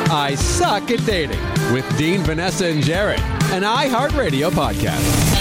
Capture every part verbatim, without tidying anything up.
I Suck at Dating with Dean, Vanessa, and Jared, an iHeartRadio podcast.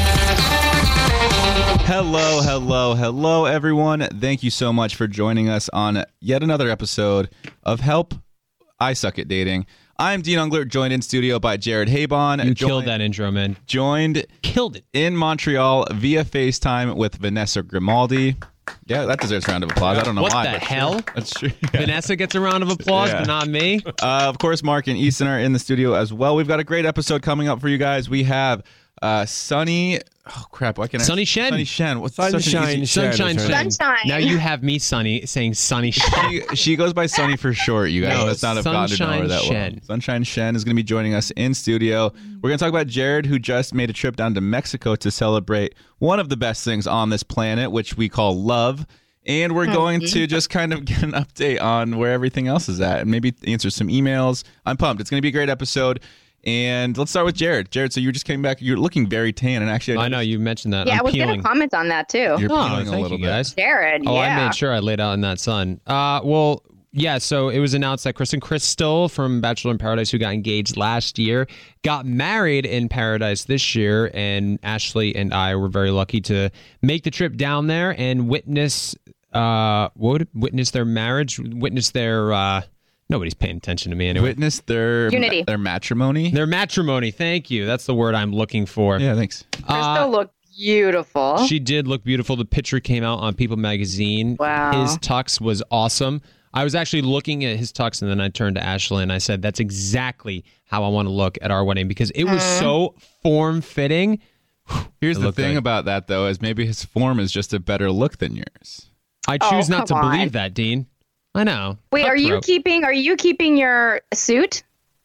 Hello, hello, hello, everyone. Thank you so much for joining us on yet another episode of Help, I Suck at Dating. I'm Dean Ungler, joined in studio by Jared Habon. You joined, killed that intro, man. Joined Killed it. in Montreal via FaceTime with Vanessa Grimaldi. Yeah, that deserves a round of applause. I don't know what why. What the hell? True. That's true. Yeah. Vanessa gets a round of applause, Yeah. but not me. Uh, of course, Mark and Easton are in the studio as well. We've got a great episode coming up for you guys. We have uh, Sunny... Oh, crap. Why can't I... Sunny Shen. Sunny Shen. What's Sunshine such an easy... Shen. Sunshine Shen. Sunshine. Now you have me, Sunny, saying Sunny Shen. She, she goes by Sunny for short, you guys. No, Let's not have gotten to know her Sunshine that Shen. well. Sunshine Shen is going to be joining us in studio. We're going to talk about Jared, who just made a trip down to Mexico to celebrate one of the best things on this planet, which we call love. And we're going to just kind of get an update on where everything else is at and maybe answer some emails. I'm pumped. It's going to be a great episode. And let's start with Jared. Jared, so you just came back. You're looking very tan. And actually, I know, you mentioned that. Yeah, I'm I was peeling. going to comment on that too. You're Oh, peeling a thank little you bit. guys. Jared, Oh, yeah. I made sure I laid out in that sun. Uh, well, yeah, so it was announced that Kristen Crystal from Bachelor in Paradise, who got engaged last year, got married in Paradise this year, and Ashley and I were very lucky to make the trip down there and witness, uh, what would witness their marriage, witness their, uh, nobody's paying attention to me anyway. Witness their, Unity. their matrimony. Their matrimony, thank you. That's the word I'm looking for. Yeah, thanks. Crystal Uh, looked beautiful. She did look beautiful. The picture came out on People magazine. Wow. His tux was awesome. I was actually looking at his tux, and then I turned to Ashley and I said, that's exactly how I want to look at our wedding, because it was so form-fitting. Here's It the looked thing good. about that, though, is maybe his form is just a better look than yours. I Oh, choose not to come on. believe that, Dean. I know. Wait, are you Cutthroat. keeping? Are you keeping your suit?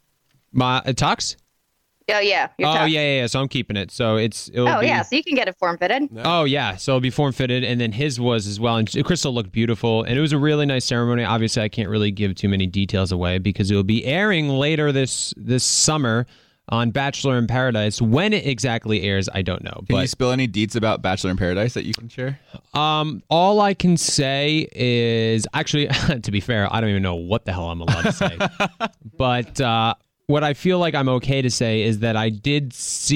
My uh, tux? Oh yeah. Your Oh, tux. yeah, yeah, yeah. So I'm keeping it. So it's... It'll Oh be, yeah, so you can get it form fitted. Oh, yeah. So it'll be form-fitted, and then his was as well. And Crystal looked beautiful, and it was a really nice ceremony. Obviously, I can't really give too many details away because it will be airing later this this summer on Bachelor in Paradise. When it exactly airs, I don't know. Can you But spill any deets about Bachelor in Paradise that you can share? um, all I can say is... Actually, to be fair, I don't even know what the hell I'm allowed to say. But... uh what I feel like I'm okay to say is that I did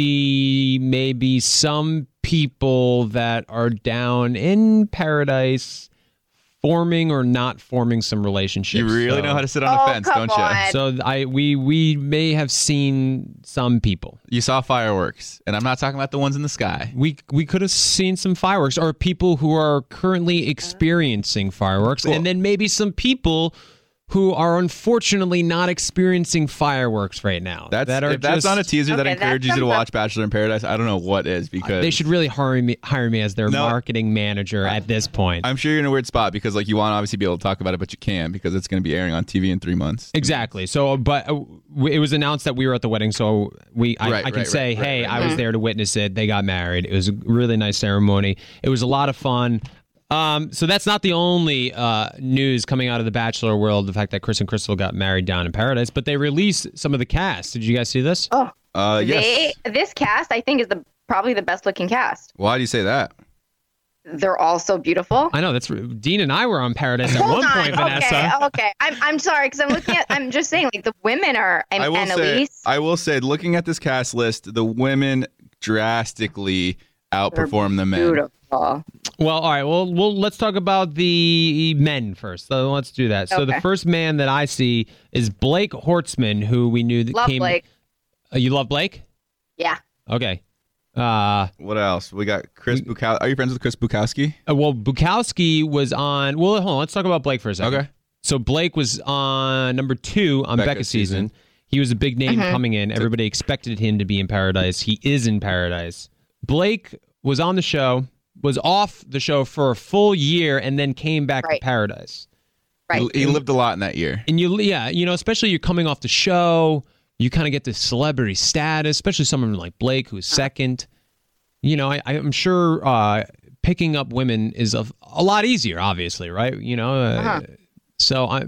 see maybe some people that are down in Paradise forming or not forming some relationships. You really So- know how to sit on Oh, a fence, come don't you? on. So I we we may have seen some people. You saw fireworks, and I'm not talking about the ones in the sky. We we could have seen some fireworks, or people who are currently experiencing fireworks, Well- and then maybe some people who are unfortunately not experiencing fireworks right now. That's that are if that's just, not a teaser that Okay, that encourages you to sums up- watch Bachelor in Paradise, I don't know what is, because They should really hire me hire me as their No. marketing manager at this point. I'm sure you're in a weird spot because like you want to obviously be able to talk about it, but you can because it's going to be airing on T V in three months. Exactly. So, but uh, w- it was announced that we were at the wedding, so we I, Right, I can right, say, right, right, hey, right, I was right. there to witness it. They got married. It was a really nice ceremony. It was a lot of fun. Um, so that's not the only uh, news coming out of the Bachelor world, the fact that Chris and Crystal got married down in Paradise, but they released some of the cast. Did you guys see this? Oh, Uh, yes. they, this cast I think is the probably the best looking cast. Why do you say that? They're all so beautiful. I know that's Dean and I were on Paradise at Hold one on. point, Vanessa. Okay, okay. I'm I'm sorry because I'm looking at. I'm just saying, like the women are and I will say, Annalise. I will say, looking at this cast list, the women drastically outperform the men. Beautiful. Well, all right. Well, well, let's talk about the men first. So let's do that. So the Okay. first man that I see is Blake Hortzman, who we knew that Love came. Blake. Uh, you love Blake? Yeah. Okay. Uh, What else? We got Chris Bukowski. Are you friends with Chris Bukowski? uh, well, Bukowski was on. Well, hold on. Let's talk about Blake for a second. Okay. So Blake was on number two on Becca's Becca's season. season. He was a big name Mhm. coming in. Everybody expected him to be in Paradise. He is in Paradise. Blake was on the show, was off the show for a full year, and then came back Right. to Paradise. Right. He, he lived a lot in that year. And you, yeah, you know, especially you're coming off the show, you kind of get this celebrity status, especially someone like Blake, who's second. You know, I, I'm sure uh, picking up women is a, a lot easier, obviously, right? You know, uh, Uh-huh. so uh,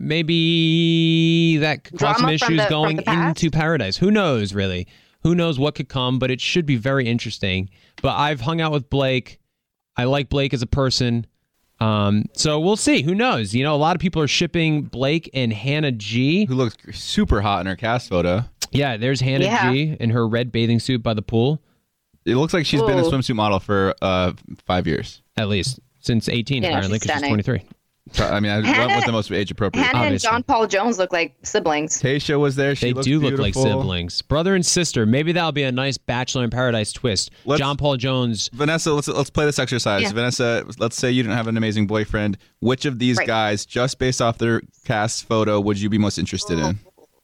maybe that could cause some Drama from issues the- from going the past? into Paradise. Who knows, really? Who knows what could come, but it should be very interesting. But I've hung out with Blake. I like Blake as a person. Um, so we'll see. Who knows? You know, a lot of people are shipping Blake and Hannah G. Who looks super hot in her cast photo. Yeah, there's Hannah Yeah. G in her red bathing suit by the pool. It looks like she's been a Whoa. swimsuit model for uh, five years. At least since eighteen, Yeah, apparently, she's because she's stunning. twenty-three. So, I mean, I Hannah- went with the most age appropriate. Hannah and Obviously. John Paul Jones look like siblings. Tasha was there. She They looked do look like beautiful. siblings, brother and sister. Maybe that'll be a nice Bachelor in Paradise twist. Let's- John Paul Jones. Vanessa, let's let's play this exercise. Yeah. Vanessa, let's say you didn't have an amazing boyfriend. Which of these Right. guys, just based off their cast photo, would you be most interested in?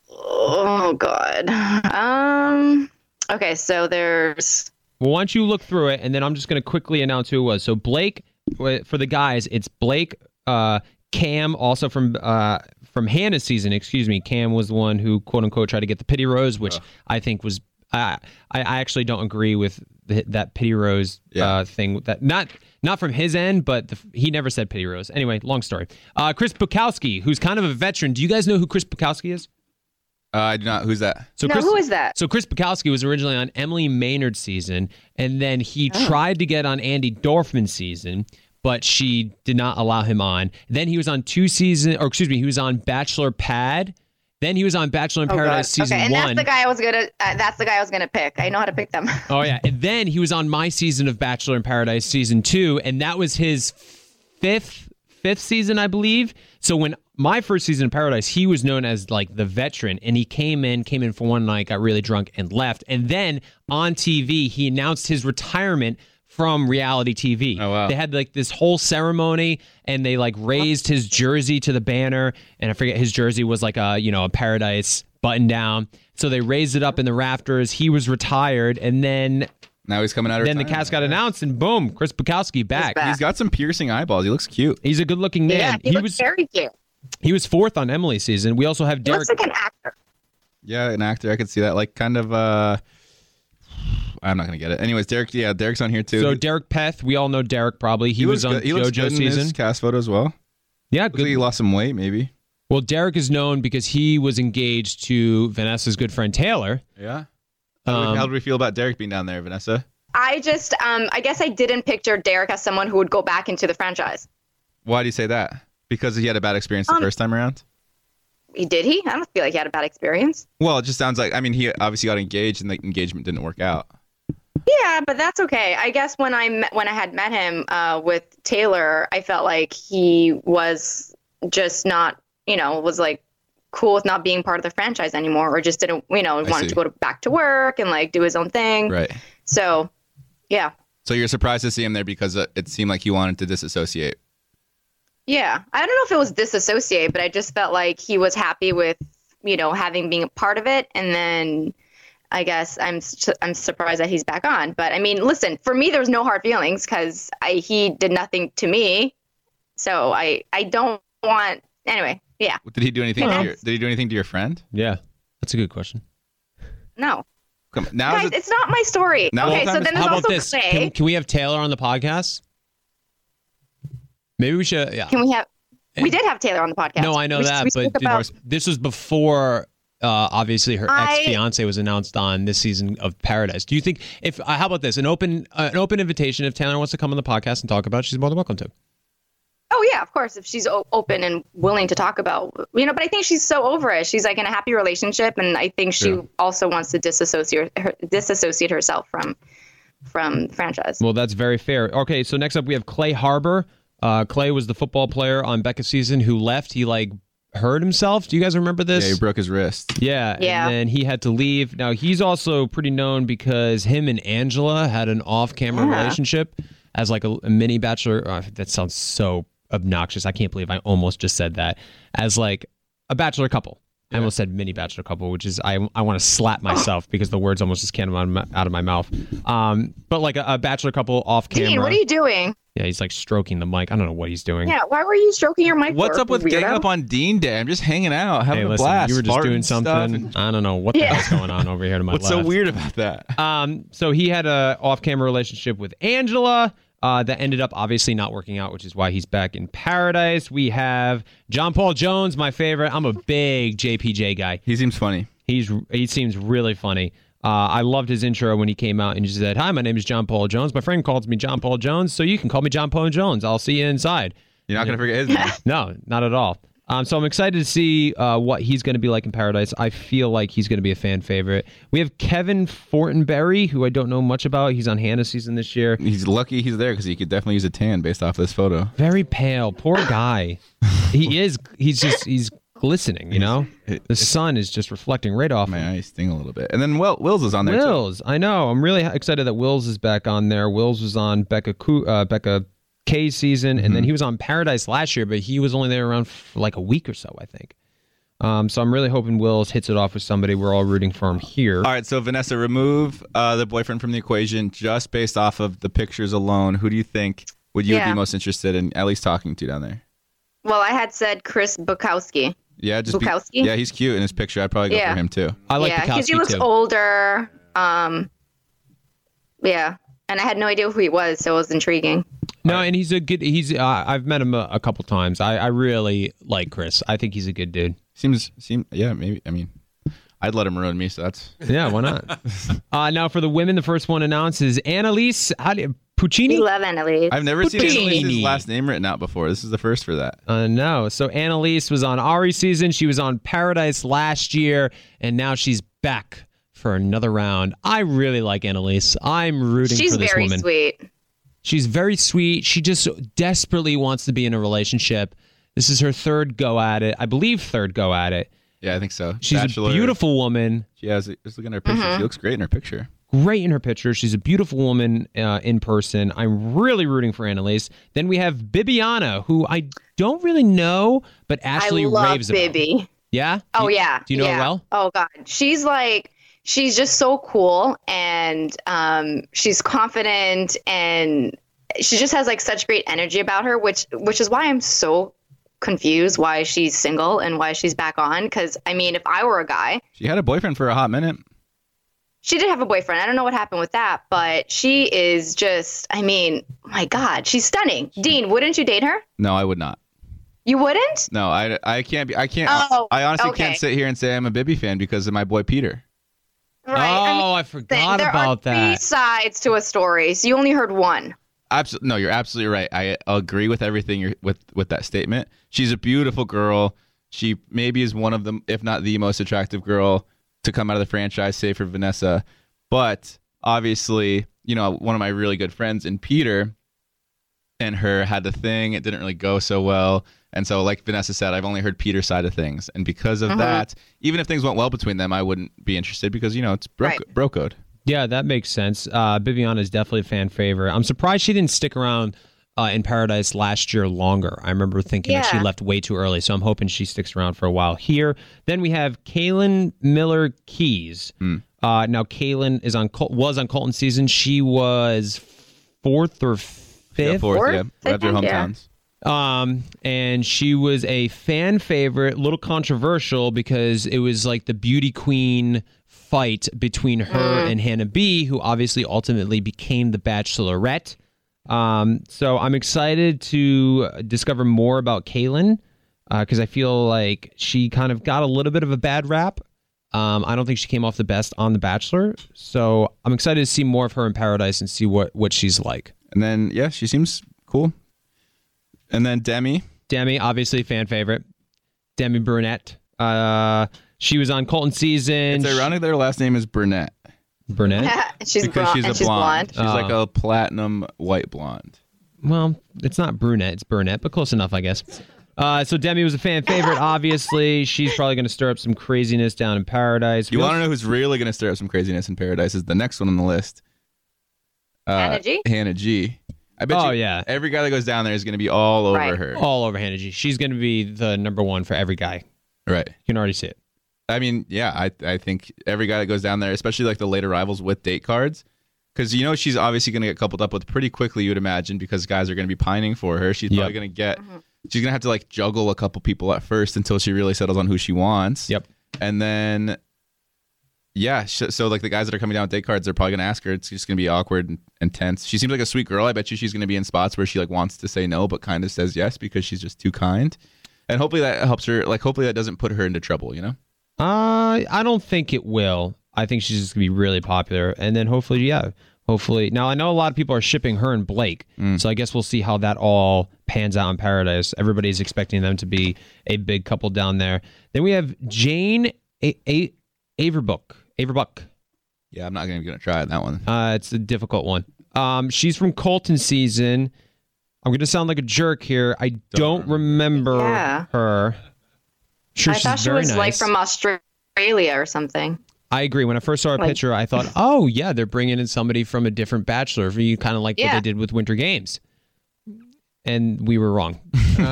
Oh God. Um. Okay, so there's. Well, why don't you look through it, and then I'm just going to quickly announce who it was. So Blake, for the guys, it's Blake, uh, Cam, also from uh, from Hannah's season. Excuse me, Cam was the one who quote unquote tried to get the pity rose, which I think was. I I I actually don't agree with the, that pity rose Yeah. uh, thing. That not not from his end, but the, he never said pity rose. Anyway, long story. Uh, Chris Bukowski, who's kind of a veteran. Do you guys know who Chris Bukowski is? Uh, I do not. Who's that? So No, Chris, who is that? So Chris Bukowski was originally on Emily Maynard's season, and then he tried to get on Andy Dorfman's season, but she did not allow him on. Then he was on two seasons, or excuse me, he was on Bachelor Pad. Then he was on Bachelor in Oh, Paradise God. season okay, and one. that's the guy I was gonna. Uh, that's the guy I was gonna pick. I know how to pick them. Oh yeah, and then he was on my season of Bachelor in Paradise season two, and that was his fifth fifth season, I believe. So when my first season of Paradise, he was known as like the veteran, and he came in, came in for one night, got really drunk, and left. And then on T V, he announced his retirement from reality T V. Oh, wow. They had like this whole ceremony, and they like raised his jersey to the banner, and I forget his jersey was like a you know a Paradise button down. So they raised it up in the rafters. He was retired, and then Now he's coming out of then the retirement. cast got announced, and boom, Chris Bukowski back. back. He's got some piercing eyeballs. He looks cute. He's a good-looking man. yeah, he, he looks was very cute. he was fourth on Emily's season. We also have He Derek. looks like an actor. Yeah, an actor. I could see that. Like kind of. uh I'm not gonna get it. Anyways, Derek. Yeah, Derek's on here too. So He- Derek Peth, we all know Derek probably. He, he was looks on good. He looks JoJo's good in his season. cast photo as well. Yeah, Looks like he good. lost some weight, maybe. Well, Derek is known because he was engaged to Vanessa's good friend Taylor. Yeah. How, do we, Um, how do we feel about Derek being down there, Vanessa? I just, um, I guess I didn't picture Derek as someone who would go back into the franchise. Why do you say that? Because he had a bad experience the Um, first time around? He did he? I don't feel like he had a bad experience. Well, it just sounds like, I mean, he obviously got engaged and the engagement didn't work out. Yeah, but that's okay. I guess when I met, when I had met him uh, with Taylor, I felt like he was just not, you know, was like cool with not being part of the franchise anymore, or just didn't, you know, wanted see. to go to, back to work and like do his own thing. Right. So, yeah, So you're surprised to see him there because uh, it seemed like he wanted to disassociate. yeah. I don't know if it was disassociate, but I just felt like he was happy with, you know, having being a part of it, and then. I guess I'm su- I'm surprised that he's back on. But I mean, listen, for me, there's no hard feelings because I he did nothing to me. So I I don't want anyway. Yeah, Did he do anything? Well- to your, did he do anything to your friend? Yeah, that's a good question. no, Come now, guys, is it, it's not my story. Now okay, the so time then is- How there's about also this? Clay. Can, can we have Taylor on the podcast? Maybe we should. Yeah. Can we have? We did have Taylor on the podcast. No, I know we, that, we but spoke did- about, this was before. Uh, obviously, her I- ex fiance was announced on this season of Paradise. Do you think if uh, how about this an open uh, an open invitation if Taylor wants to come on the podcast and talk about it, she's more than welcome to. oh yeah, of course, if she's o- open and willing to talk about, you know. But I think she's so over it. She's like in a happy relationship, and I think she Yeah. also wants to disassociate her, disassociate herself from from the franchise. Well, that's very fair. Okay, so next up we have Clay Harbor. Uh, Clay was the football player on Becca's season who left. He like hurt himself. Do you guys remember this? yeah, he broke his wrist. Yeah, Yeah. and then he had to leave. Now he's also pretty known because him and Angela had an off-camera Yeah. relationship as like a, a mini bachelor. Uh, that sounds so obnoxious. I can't believe I almost just said that. As like a bachelor couple. I almost said mini bachelor couple, which is I I want to slap myself because the words almost just came out of my, out of my mouth. Um, but like a, a bachelor couple off camera. Dean, what are you doing? Yeah, he's like stroking the mic. I don't know what he's doing. Yeah, why were you stroking your mic? What's for, up with weirdo? getting up on Dean Day? I'm just hanging out, having Hey, a listen, blast. you were just farting doing and stuff, something. and- I don't know what the Yeah. hell's going on over here to my What's left. so weird about that? Um, so he had a off-camera relationship with Angela uh, that ended up obviously not working out, which is why he's back in Paradise. We have John Paul Jones, my favorite. I'm a big J P J guy. He seems funny. He's he seems really funny. Uh, I loved his intro when he came out and he said, "Hi, my name is John Paul Jones. My friend calls me John Paul Jones, so you can call me John Paul Jones. I'll see you inside." You're not going to forget his name. No, not at all. Um, so I'm excited to see uh, what he's going to be like in Paradise. I feel like he's going to be a fan favorite. We have Kevin Fortenberry, who I don't know much about. He's on Hannah season this year. He's lucky he's there because he could definitely use a tan based off this photo. Very pale. Poor guy. he is. He's just, he's glistening, you know? The sun is just reflecting right off My him. eyes sting a little bit. And then Will, Wills is on there Wills. too. I know. I'm really excited that Wills is back on there. Wills was on Becca Ku- uh, Becca K's season, and Mm-hmm. then he was on Paradise last year, but he was only there around for like a week or so, I think. Um, so I'm really hoping Wills hits it off with somebody. We're all rooting for him here. All right, so Vanessa, remove uh, the boyfriend from the equation just based off of the pictures alone. Who do you think would you Yeah. be most interested in at least talking to down there? Well, I had said Chris Bukowski. Yeah, just be, Bukowski? yeah, he's cute in his picture. I'd probably go Yeah. for him too. I like yeah, because he Bukowski looks too. older. Um, yeah, and I had no idea who he was, so it was intriguing. No, and he's a good. He's. Uh, I've met him a, a couple times. I, I really like Chris. I think he's a good dude. Seems seem yeah, maybe. I mean, I'd let him ruin me. So that's Yeah, why not? uh, now for the women, the first one announced is Annalise. How do you, Puccini? You love Annalise. I've never seen Puccini. Annalise's last name written out before. This is the first for that. Uh, no. So Annalise was on Ari season. She was on Paradise last year, and now she's back for another round. I really like Annalise. I'm rooting She's for this very woman. sweet. She's very sweet. She just desperately wants to be in a relationship. This is her third go at it. I believe third go at it. Yeah, I think so. She's Bachelor. a beautiful woman. She has. Just looking at her picture. Mm-hmm. She looks great in her picture. Great in her picture. She's a beautiful woman uh, in person. I'm really rooting for Annalise. Then we have Bibiana, who I don't really know, but Ashley I love raves about. Bibby. Yeah? Oh You- yeah. Do you know yeah. her well? Oh god, she's like she's just so cool, and um, she's confident, and she just has like such great energy about her, which which is why I'm so confused why she's single and why she's back on. Because I mean, if I were a guy, She had a boyfriend for a hot minute. she did have a boyfriend. I don't know what happened with that, but she is just. I mean, my God, she's stunning. Dean, wouldn't you date her? No, I would not. You wouldn't? No, I, I can't be. I can't. Oh, I honestly okay. can't sit here and say I'm a Bibby fan because of my boy Peter. Oh, I, mean, I forgot there about are three that. sides to a story, so you only heard one. Absolutely, no, you're absolutely right. I agree with everything you're, with with that statement. She's a beautiful girl. She maybe is one of them, if not the most attractive girl to come out of the franchise, save for Vanessa. But obviously, you know, one of my really good friends in Peter and her had the thing. It didn't really go so well. And so, like Vanessa said, I've only heard Peter's side of things. And because of Mhm. that, even if things went well between them, I wouldn't be interested because, you know, it's bro, Right. bro code. Yeah, that makes sense. Uh, Bibiana is definitely a fan favorite. I'm surprised she didn't stick around uh, in Paradise last year longer. I remember thinking that she Yeah. left way too early, so I'm hoping she sticks around for a while here. Then we have Kaylin Miller Keys. Hmm. Uh, now, Kaylin is on Col- was on Colton season. She was fourth or Yeah, fifth. fourth, Fourth, yeah. I Right after think, yeah. hometowns. Um, and she was a fan favorite, a little controversial because it was like the beauty queen fight between her and Hannah B, who obviously ultimately became the Bachelorette. Um, so I'm excited to discover more about Kaylin because I feel like she kind of got a little bit of a bad rap. Um, I don't think she came off the best on The Bachelor. So I'm excited to see more of her in Paradise and see what, what she's like. And then, yeah, she seems cool. And then Demi. Demi, obviously fan favorite. Demi Burnett. Uh, she was on Colton season. It's ironic that her last name is Burnett Burnett. she's because blonde. she's a and she's blonde. blonde. She's like Oh. a platinum white blonde. Well, it's not brunette, it's Burnett, but close enough, I guess. Uh, so Demi was a fan favorite. Obviously, she's probably going to stir up some craziness down in Paradise. You We want to also- know who's really going to stir up some craziness in Paradise is the next one on the list. Uh, Hannah G? Hannah G. I bet Oh, you yeah. every guy that goes down there is going to be all over Right. her. all over Hannah G. She's going to be the number one for every guy. Right. You can already see it. I mean, yeah, I I think every guy that goes down there, especially like the late arrivals with date cards, because you know she's obviously going to get coupled up with pretty quickly, you would imagine, because guys are going to be pining for her. She's probably Yep. going to get, she's going to have to like juggle a couple people at first until she really settles on who she wants. Yep. And then, yeah, sh- so like the guys that are coming down with date cards, they're probably going to ask her. It's just going to be awkward and, and tense. She seems like a sweet girl. I bet you she's going to be in spots where she like wants to say no, but kind of says yes because she's just too kind. And hopefully that helps her. Like, hopefully that doesn't put her into trouble, you know? Uh, I don't think it will. I think she's just gonna be really popular. And then hopefully, yeah, hopefully. Now I know a lot of people are shipping her and Blake, mm. so I guess we'll see how that all pans out in Paradise. Everybody's expecting them to be a big couple down there. Then we have Jane a- a- Averbuck. Averbuck. Yeah, I'm not even gonna try that one. Uh, it's a difficult one. Um, she's from Colton season. I'm going to sound like a jerk here. I don't, don't remember yeah. her. Sure, I thought she was nice. Like from Australia or something. I agree. When I first saw her like, picture, I thought, oh, yeah, they're bringing in somebody from a different Bachelor. You kind of like yeah. what they did with Winter Games. And we were wrong.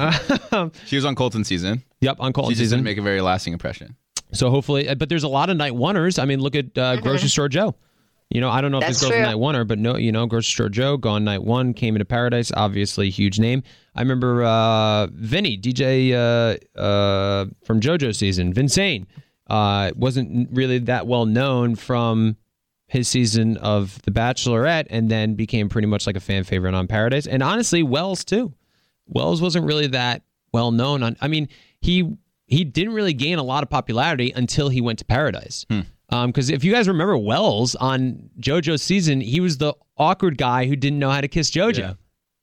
She was on Colton season. Yep, on Colton she just season. Didn't make a very lasting impression. So hopefully, but there's a lot of night oneers. I mean, look at uh, mm-hmm. Grocery Store Joe. You know, I don't know if That's this girl's true. a night oneer, but no, you know, Grocery Store Joe, gone night one, came into Paradise, obviously huge name. I remember uh, Vinny, D J uh, uh, from JoJo season, Vinsane, uh, wasn't really that well known from his season of The Bachelorette, and then became pretty much like a fan favorite on Paradise. And honestly, Wells too. Wells wasn't really that well known on. I mean, he he didn't really gain a lot of popularity until he went to Paradise. Hmm. Because um, if you guys remember Wells on JoJo's season, he was the awkward guy who didn't know how to kiss JoJo.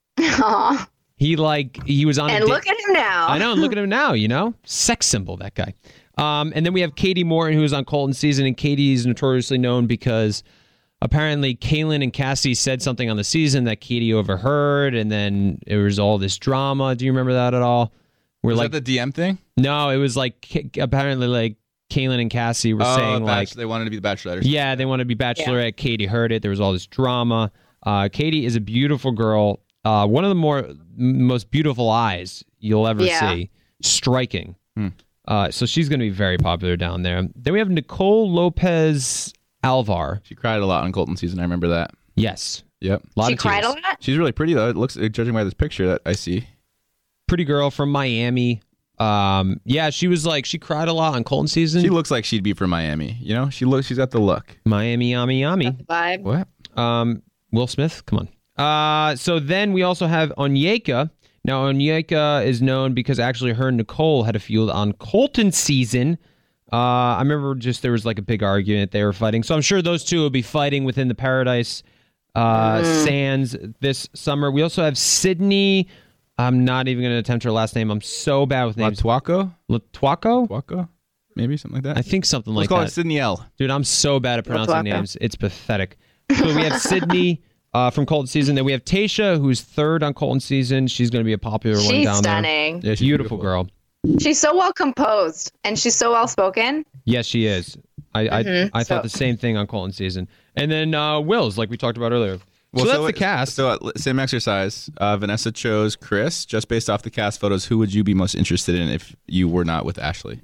Yeah. He like he was on. And a look di- at him now. I know, and look at him now. You know, sex symbol, that guy. Um, and then we have Katie Morton, who was on Colton season, and Katie is notoriously known because apparently Kaylin and Cassie said something on the season that Katie overheard, and then there was all this drama. Do you remember that at all? We're was like that the D M thing? No, it was like apparently like. Kaylin and Cassie were oh, saying batch, like they wanted to be the Bachelorette. Yeah, they wanted to be Bachelorette. Yeah. Katie heard it. There was all this drama. Uh, Katie is a beautiful girl. Uh, one of the more most beautiful eyes you'll ever yeah. see. Striking. Hmm. Uh, so she's going to be very popular down there. Then we have Nicole Lopez Alvar. She cried a lot on Colton season. I remember that. Yes. Yep. A lot she of cried tears. a lot. She's really pretty though. It looks, judging by this picture that I see. Pretty girl from Miami. Um, yeah, she was like, she cried a lot on Colton season. She looks like she'd be from Miami. You know, she looks, she's got the look. Miami, yummy, yummy. Vibe. What? Um, Will Smith, come on. Uh, so then we also have Onyeka. Now, Onyeka is known because actually her and Nicole had a feud on Colton season. Uh, I remember just there was like a big argument they were fighting. So I'm sure those two will be fighting within the Paradise uh, mm. Sands this summer. We also have Sydney. I'm not even going to attempt her last name. I'm so bad with names. Latuaco? Latuaco? Latuaco? Maybe something like that. I think something Let's like call that. it Sydney L. Dude, I'm so bad at pronouncing Latuaco. names. It's pathetic. So we have Sydney uh, from Colton season. Then we have Tayshia, who's third on Colton season. She's going to be a popular she's one down stunning. there. Yeah, she's beautiful, beautiful girl. She's so well composed and she's so well spoken. Yes, she is. I mm-hmm. I, I so. thought the same thing on Colton season. And then uh, Wills, like we talked about earlier. Well, so, so that's the cast. So uh, same exercise. Uh, Vanessa chose Chris. Just based off the cast photos, who would you be most interested in if you were not with Ashley?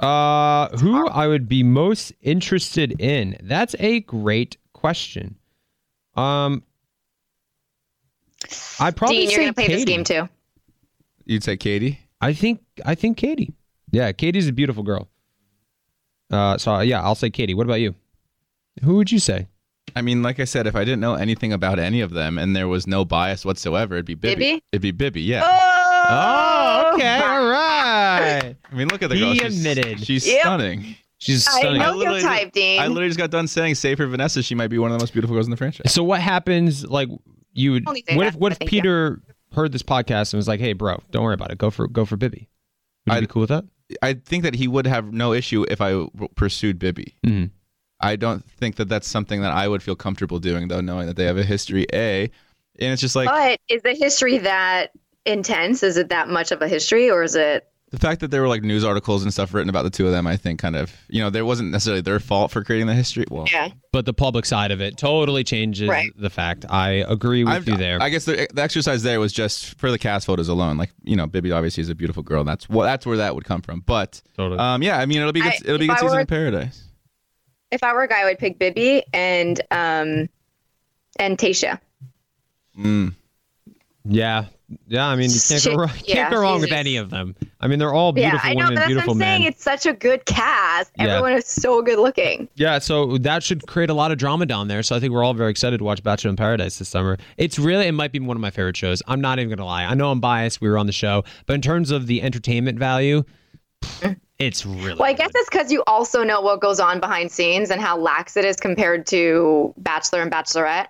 Uh, who I would be most interested in? That's a great question. Um, I'd probably Dean, you're say gonna play Katie. this game too. You'd say Katie? I think I think Katie. Yeah, Katie's a beautiful girl. Uh, so yeah, I'll say Katie. What about you? Who would you say? I mean, like I said, if I didn't know anything about any of them and there was no bias whatsoever, it'd be Bibby. Bibby? It'd be Bibby, yeah. Oh, oh okay, all right. I mean, look at the he girl. She's, admitted. She's Yep. stunning. She's I stunning. know your literally type, just- Dean. I literally just got done saying, save for Vanessa, she might be one of the most beautiful girls in the franchise. So what happens? Like you would. Only say What that, if what but if thank you. Peter heard this podcast and was like, "Hey, bro, don't worry about it. Go for go for Bibby." Would you I'd- be cool with that? I think that he would have no issue if I w- pursued Bibby. Mm-hmm. I don't think that that's something that I would feel comfortable doing, though, knowing that they have a history, A. And it's just like But is the history that intense? Is it that much of a history, or is it? the fact that there were like news articles and stuff written about the two of them, I think kind of, you know, there wasn't necessarily their fault for creating the history. Well, Yeah. But the public side of it totally changes Right. the fact. I agree with I've- you there. I guess the, the exercise there was just for the cast photos alone. Like, you know, Bibby obviously is a beautiful girl. And that's what that's where that would come from. But Totally. um, yeah, I mean, it'll be good, I- it'll be if good I season were- in paradise. If I were a guy, I would pick Bibby and um, and Tayshia. Mm. yeah, yeah. I mean, you can't Shit, go wrong, can't yeah, go wrong she's with just- any of them. I mean, they're all beautiful yeah, I know, women, but that's beautiful what I'm saying. men. It's such a good cast. Yeah. Everyone is so good looking. Yeah, so that should create a lot of drama down there. So I think we're all very excited to watch Bachelor in Paradise this summer. It's really, it might be one of my favorite shows. I'm not even going to lie. I know I'm biased. We were on the show. But in terms of the entertainment value, It's really Well, I guess good. it's because you also know what goes on behind scenes and how lax it is compared to Bachelor and Bachelorette.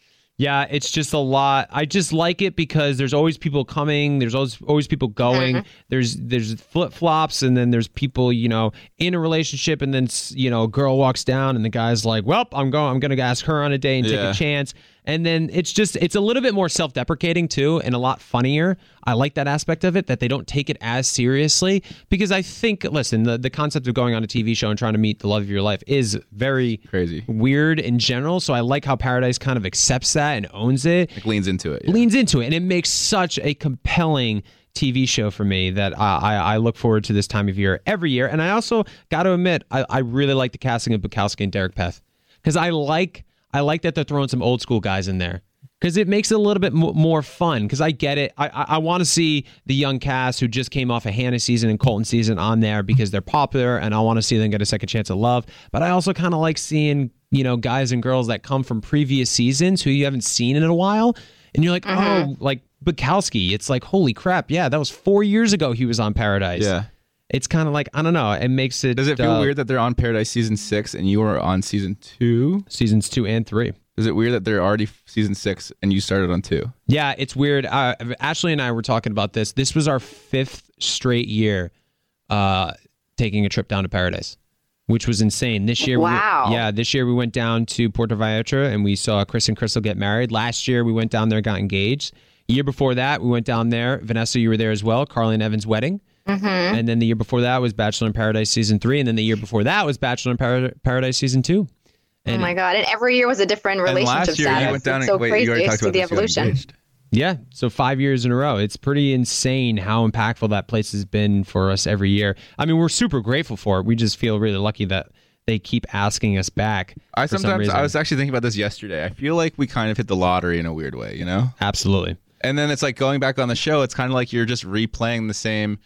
Yeah, it's just a lot. I just like it because there's always people coming. There's always always people going. Mm-hmm. There's there's flip flops, and then there's people, you know, in a relationship, and then you know, a girl walks down, and the guy's like, "Well, I'm going. I'm going to ask her on a date and Yeah. take a chance." And then it's just it's a little bit more self-deprecating too, and a lot funnier. I like that aspect of it, that they don't take it as seriously, because I think, listen, the the concept of going on a T V show and trying to meet the love of your life is very Crazy. weird in general. So I like how Paradise kind of accepts that and owns it. Like leans into it. Yeah. leans into it, and it makes such a compelling T V show for me that I, I, I look forward to this time of year every year. And I also got to admit, I, I really like the casting of Bukowski and Derek Peth, because I like I like that they're throwing some old school guys in there, because it makes it a little bit m- more fun. Because I get it, I I, I want to see the young cast who just came off a Hannah season and Colton season on there because they're popular, and I want to see them get a second chance at love. But I also kind of like seeing, you know, guys and girls that come from previous seasons who you haven't seen in a while. And you're like, Mm-hmm. oh, like Bukowski. It's like, holy crap. Yeah, that was four years ago he was on Paradise. Yeah. It's kind of like, I don't know. It makes it. Does it feel uh, weird that they're on Paradise season six and you were on season two? Seasons two and three. Is it weird that they're already f- season six and you started on two? Yeah, it's weird. Uh, Ashley and I were talking about this. This was our fifth straight year uh, taking a trip down to Paradise, which was insane. This year, Wow. we, yeah, this year we went down to Puerto Vallarta and we saw Chris and Crystal get married. Last year we went down there, got engaged. Year before that, we went down there. Vanessa, you were there as well. Carly and Evan's wedding. Mm-hmm. And then the year before that was Bachelor in Paradise season three, and then the year before that was Bachelor in Par- Paradise season two. Oh And my God. And every year was a different And relationship last year status. you went down It's and so wait, crazy you already to talked see about the this, you got evolution. engaged. Yeah, so five years in a row. It's pretty insane how impactful that place has been for us every year. I mean, we're super grateful for it. We just feel really lucky that they keep asking us back. I for some sometimes reason. I was actually thinking about this yesterday. I feel like we kind of hit the lottery in a weird way, you know? Absolutely. And then it's like going back on the show, it's kind of like you're just replaying the same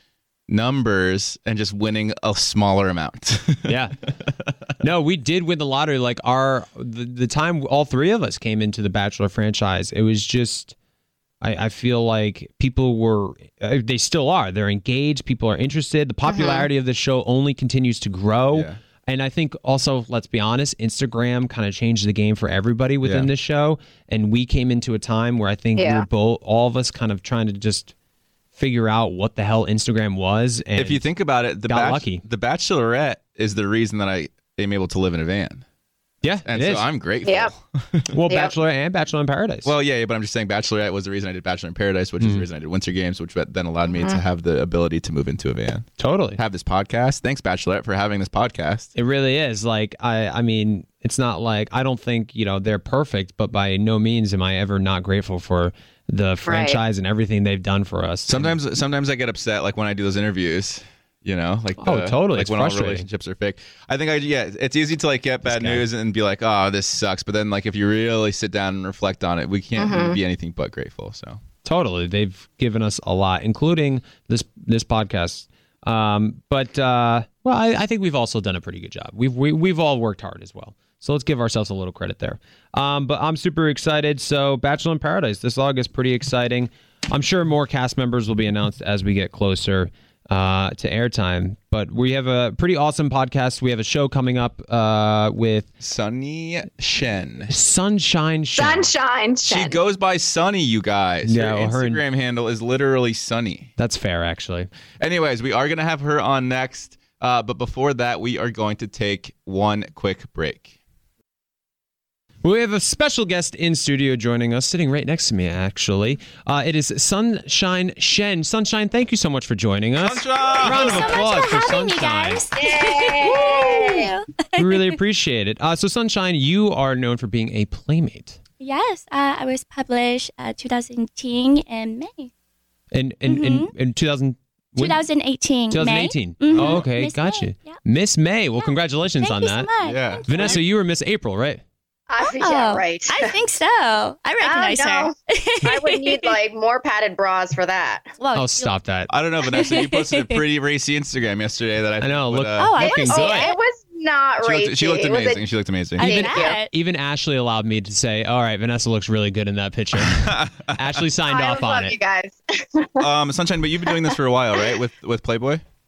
numbers and just winning a smaller amount. Yeah. No, we did win the lottery. Like our the, the time all three of us came into the Bachelor franchise, it was just I, I feel like people were uh, they still are. They're engaged, people are interested. The popularity of the show only continues to grow. Yeah. And I think also, let's be honest, Instagram kind of changed the game for everybody within Yeah. this show. And we came into a time where I think we Yeah. were both all of us kind of trying to just figure out what the hell Instagram was. And If you think about it, the got Bach- lucky. the Bachelorette is the reason that I am able to live in a van. yeah, And it so is. I'm grateful. Yep. well, Yep. Bachelor and Bachelor in Paradise. Well, yeah, yeah, but I'm just saying Bachelorette was the reason I did Bachelor in Paradise, which is the reason I did Winter Games, which then allowed me to have the ability to move into a van. totally. Have this podcast. Thanks, Bachelorette, for having this podcast. It really is. Like I I mean, it's not like I don't think, you know, they're perfect, but by no means am I ever not grateful for the franchise and everything they've done for us. Sometimes, sometimes I get upset, like when I do those interviews. You know, like Oh, the- totally. like It's when all frustrating. relationships are fake. I think I yeah, it's easy to like get bad guy. news and be like, oh, this sucks. But then like if you really sit down and reflect on it, we can't be anything but grateful. So Totally. They've given us a lot, including this this podcast. Um, but uh, well, I, I think we've also done a pretty good job. We've we, we've all worked hard as well. So let's give ourselves a little credit there. Um, but I'm super excited. So Bachelor in Paradise this August, pretty exciting. I'm sure more cast members will be announced as we get closer uh, to airtime. But we have a pretty awesome podcast. We have a show coming up uh, with Sunny Shen. Sunshine Shen. Sunshine. She Shen. goes by Sunny, you guys. Yeah, her well, her and- Instagram handle is literally Sunny. That's fair, actually. Anyways, we are going to have her on next. Uh, but before that, we are going to take one quick break. We have a special guest in studio joining us, sitting right next to me, actually. Uh, it is Sunshine Shen. Sunshine, thank you so much for joining us. Sunshine! Round of so applause much for for having me, Sunshine. guys. Yay! We really appreciate it. Uh, so, Sunshine, you are known for being a playmate. Yes, uh, I was published uh, twenty eighteen in May. In in, in, in two thousand, when? twenty eighteen. twenty eighteen. May. Mhm. Oh, okay, Miss gotcha. May. Yeah. Miss May. Well, congratulations Thank on you that. so much. Yeah. Thank you. Vanessa, you were Miss April, right? I, yeah, Oh, right. I think so. I recognize no. her. I would need like more padded bras for that. Well, Oh, stop that. I don't know, Vanessa. You posted a pretty racy Instagram yesterday that I, I know, would, look- uh, Oh, I looking didn't see good. it. It was not she, racy. looked, she looked It was a- amazing. She looked amazing. I Even- bet. Even Ashley allowed me to say, all right, Vanessa looks really good in that picture. Ashley signed I off love on you it. guys. um, Sunshine, but you've been doing this for a while, right? With with Playboy.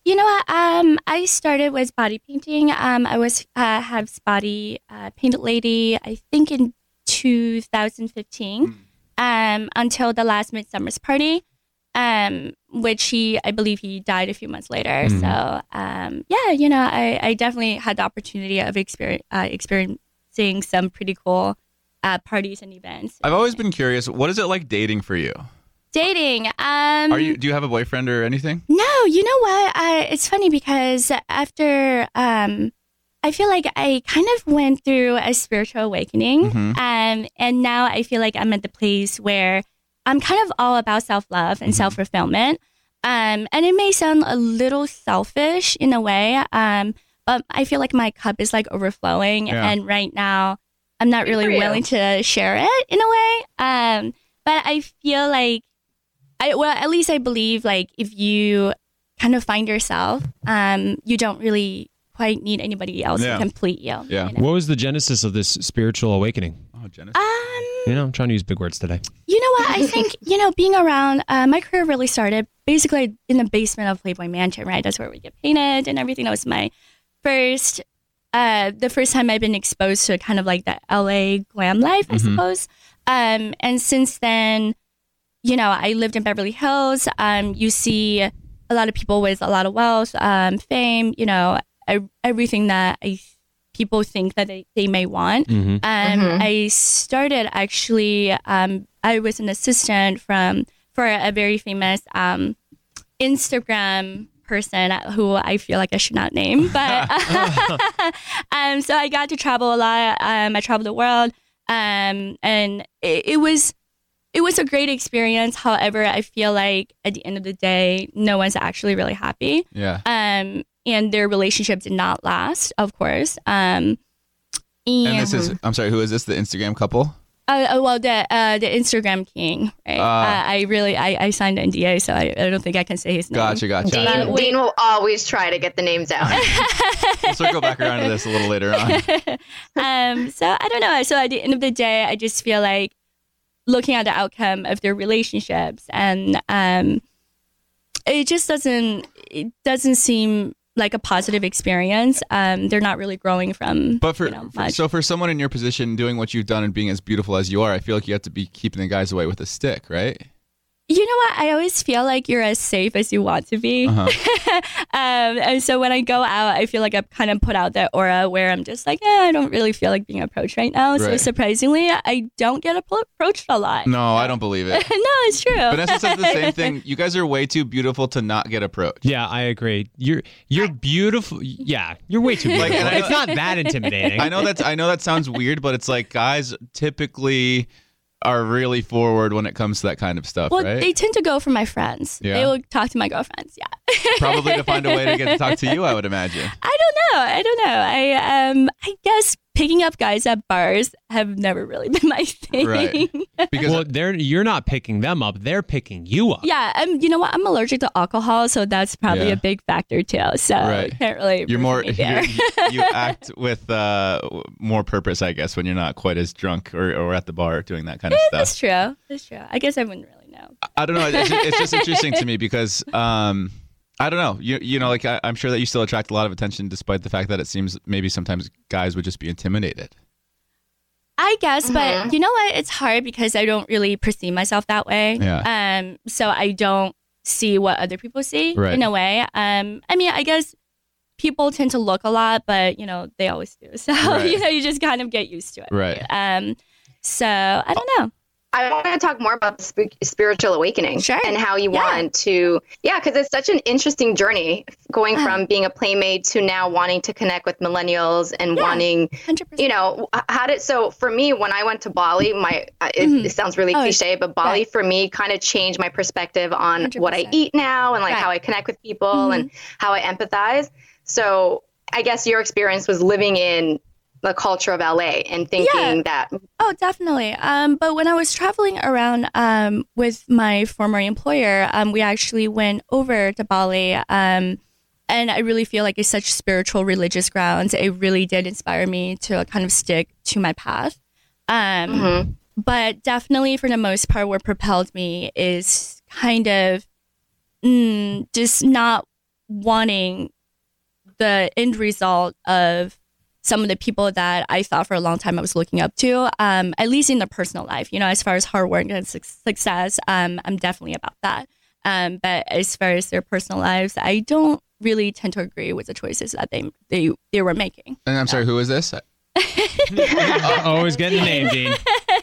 You know what? Um, I started with body painting. Um, I was uh, Habs body uh, painted lady. I think in two thousand fifteen, um, until the last Midsummer's Party, um, which he, I believe, he died a few months later. Mm-hmm. So, um, yeah, you know, I, I definitely had the opportunity of experience, uh, experiencing some pretty cool uh, parties and events. I've always been curious. What is it like dating for you? Dating. Um, Are you? Do you have a boyfriend or anything? No, you know what? I, it's funny because after, um, I feel like I kind of went through a spiritual awakening. Mhm. Um, and now I feel like I'm at the place where I'm kind of all about self-love and Mhm. self-fulfillment. Um, and it may sound a little selfish in a way, um, but I feel like my cup is like overflowing. Yeah. And right now, I'm not Good really for you. willing to share it in a way. Um, but I feel like, I well, at least I believe like if you kind of find yourself, um, you don't really quite need anybody else Yeah. to complete you. Yeah. You know? What was the genesis of this spiritual awakening? Oh, Genesis. Um, You know, I'm trying to use big words today. you know what? I think, you know, being around, uh, my career really started basically in the basement of Playboy Mansion, right? That's where we get painted and everything. That was my first, uh, the first time I've been exposed to kind of like the L A glam life, I Mhm. suppose. Um, and since then, you know, I lived in Beverly Hills. Um, you see a lot of people with a lot of wealth, um, fame, you know, e- everything that I, people think that they, they may want. Mm-hmm. Um, Mhm. I started actually. Um, I was an assistant from for a very famous um, Instagram person who I feel like I should not name, but um, so I got to travel a lot. Um, I traveled the world, um, and it, it was it was a great experience. However, I feel like at the end of the day, no one's actually really happy. Yeah. Um, and their relationship did not last, of course. Um, and, And this is. I'm sorry. Who is this? The Instagram couple? uh, uh, well, the uh, the Instagram king, right? Ah. uh, I really I, I signed an N D A, so I, I don't think I can say his name. Gotcha. Gotcha. Dean, Uh, wait. Dean will always try to get the names out. We'll circle back around to this a little later on. um, so I don't know. So at the end of the day, I just feel like looking at the outcome of their relationships, and um, it just doesn't it doesn't seem like a positive experience. Um, they're not really growing from. But for, you know, for much. so for someone in your position doing what you've done and being as beautiful as you are, I feel like you have to be keeping the guys away with a stick, right? You know what? I always feel like you're as safe as you want to be. Uh-huh. um, and so when I go out, I feel like I've kind of put out that aura where I'm just like, yeah, I don't really feel like being approached right now. So Right. surprisingly, I don't get appro- approached a lot. No, I don't believe it. no, it's true. Vanessa says the same thing. You guys are way too beautiful to not get approached. Yeah, I agree. You're you're beautiful. Yeah, you're way too beautiful. Like, and I it's know- not that intimidating. I know that's I know that sounds weird, but it's like guys typically are really forward when it comes to that kind of stuff, Well, right? they tend to go for my friends. Yeah. They will talk to my girlfriends. Yeah. Probably to find a way to get to talk to you, I would imagine. I don't know. I don't know. I um I guess picking up guys at bars have never really been my thing. Right. Because well, they're you're not picking them up; they're picking you up. Yeah, um, you know what? I'm allergic to alcohol, so that's probably Yeah. a big factor too. So Right. can't really. you're root more for me there. you're, you act with uh, more purpose, I guess, when you're not quite as drunk or, or at the bar doing that kind of stuff. That's true. That's true. I guess I wouldn't really know. I don't know. It's just, it's just interesting to me because um, I don't know. You you know, like I, I'm sure that you still attract a lot of attention, despite the fact that it seems maybe sometimes guys would just be intimidated. I guess, Mhm. but you know what? It's hard because I don't really perceive myself that way. Yeah. Um. So I don't see what other people see Right. in a way. Um. I mean, I guess people tend to look a lot, but you know they always do. So Right. you know you just kind of get used to it. Right. Um. So I don't know. I want to talk more about the sp- spiritual awakening Sure. and how you Yeah. want to, yeah, because it's such an interesting journey going Uh. from being a playmate to now wanting to connect with millennials and Yeah. wanting, Hundred percent. you know, h- how did, so for me, when I went to Bali, my, uh, it, Mhm. it sounds really Oh, cliche, but Bali right. for me kind of changed my perspective on one hundred what I percent. eat now and like Right. how I connect with people Mhm. and how I empathize. So I guess your experience was living in the culture of L A and thinking Yeah. that, Oh, definitely. Um, but when I was traveling around um, with my former employer, um, we actually went over to Bali. Um, and I really feel like it's such spiritual, religious grounds. It really did inspire me to kind of stick to my path. Um, Mhm. But definitely, for the most part, what propelled me is kind of mm, just not wanting the end result of some of the people that I thought for a long time I was looking up to, um, at least in their personal life. You know, as far as hard work and su- success, um, I'm definitely about that. Um, but as far as their personal lives, I don't really tend to agree with the choices that they they, they were making. And I'm sorry, who is this? Always getting the name, Dean.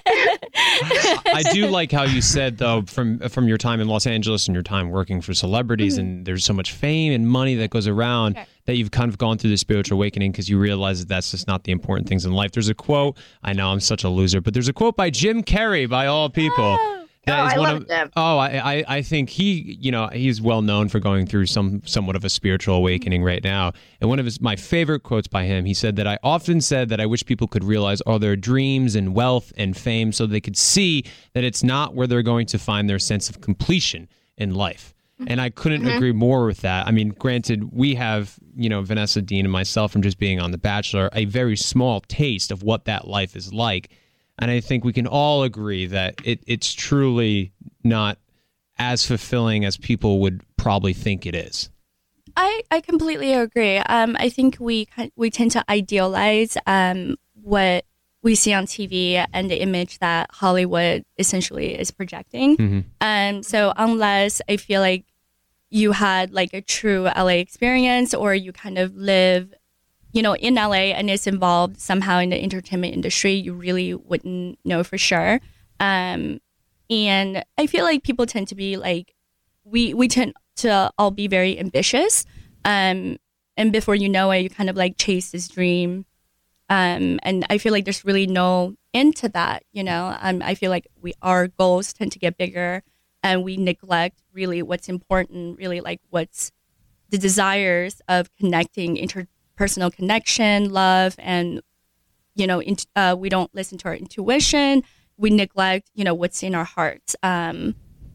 I do like how you said, though, from from your time in Los Angeles and your time working for celebrities, mm-hmm. and there's so much fame and money that goes around, sure. that you've kind of gone through the spiritual awakening because you realize that that's just not the important things in life. There's a quote, I know I'm such a loser, but there's a quote by Jim Carrey, by all people. Oh. That oh, is I one love of, him. Oh, I, I, I think he, you know, he's well known for going through some somewhat of a spiritual awakening right now. And one of his my favorite quotes by him, he said that I often said that I wish people could realize all their dreams and wealth and fame so they could see that it's not where they're going to find their sense of completion in life. And I couldn't mm-hmm. agree more with that. I mean, granted, we have, you know, Vanessa, Dean, and myself from just being on The Bachelor, a very small taste of what that life is like. And I think we can all agree that it, it's truly not as fulfilling as people would probably think it is. I, I completely agree. Um, I think we we tend to idealize um, what we see on T V and the image that Hollywood essentially is projecting. Mm-hmm. Um, so unless I feel like you had like a true L A experience, or you kind of live, you know, in L A and it's involved somehow in the entertainment industry, you really wouldn't know for sure. Um, and I feel like people tend to be like, we, we tend to all be very ambitious. Um, and before you know it, you kind of like chase this dream. Um, and I feel like there's really no end to that, you know. Um, I feel like we our goals tend to get bigger and we neglect really what's important, really like what's the desires of connecting inter personal connection, love, and, you know, in, uh, we don't listen to our intuition. We neglect, you know, what's in our hearts, um,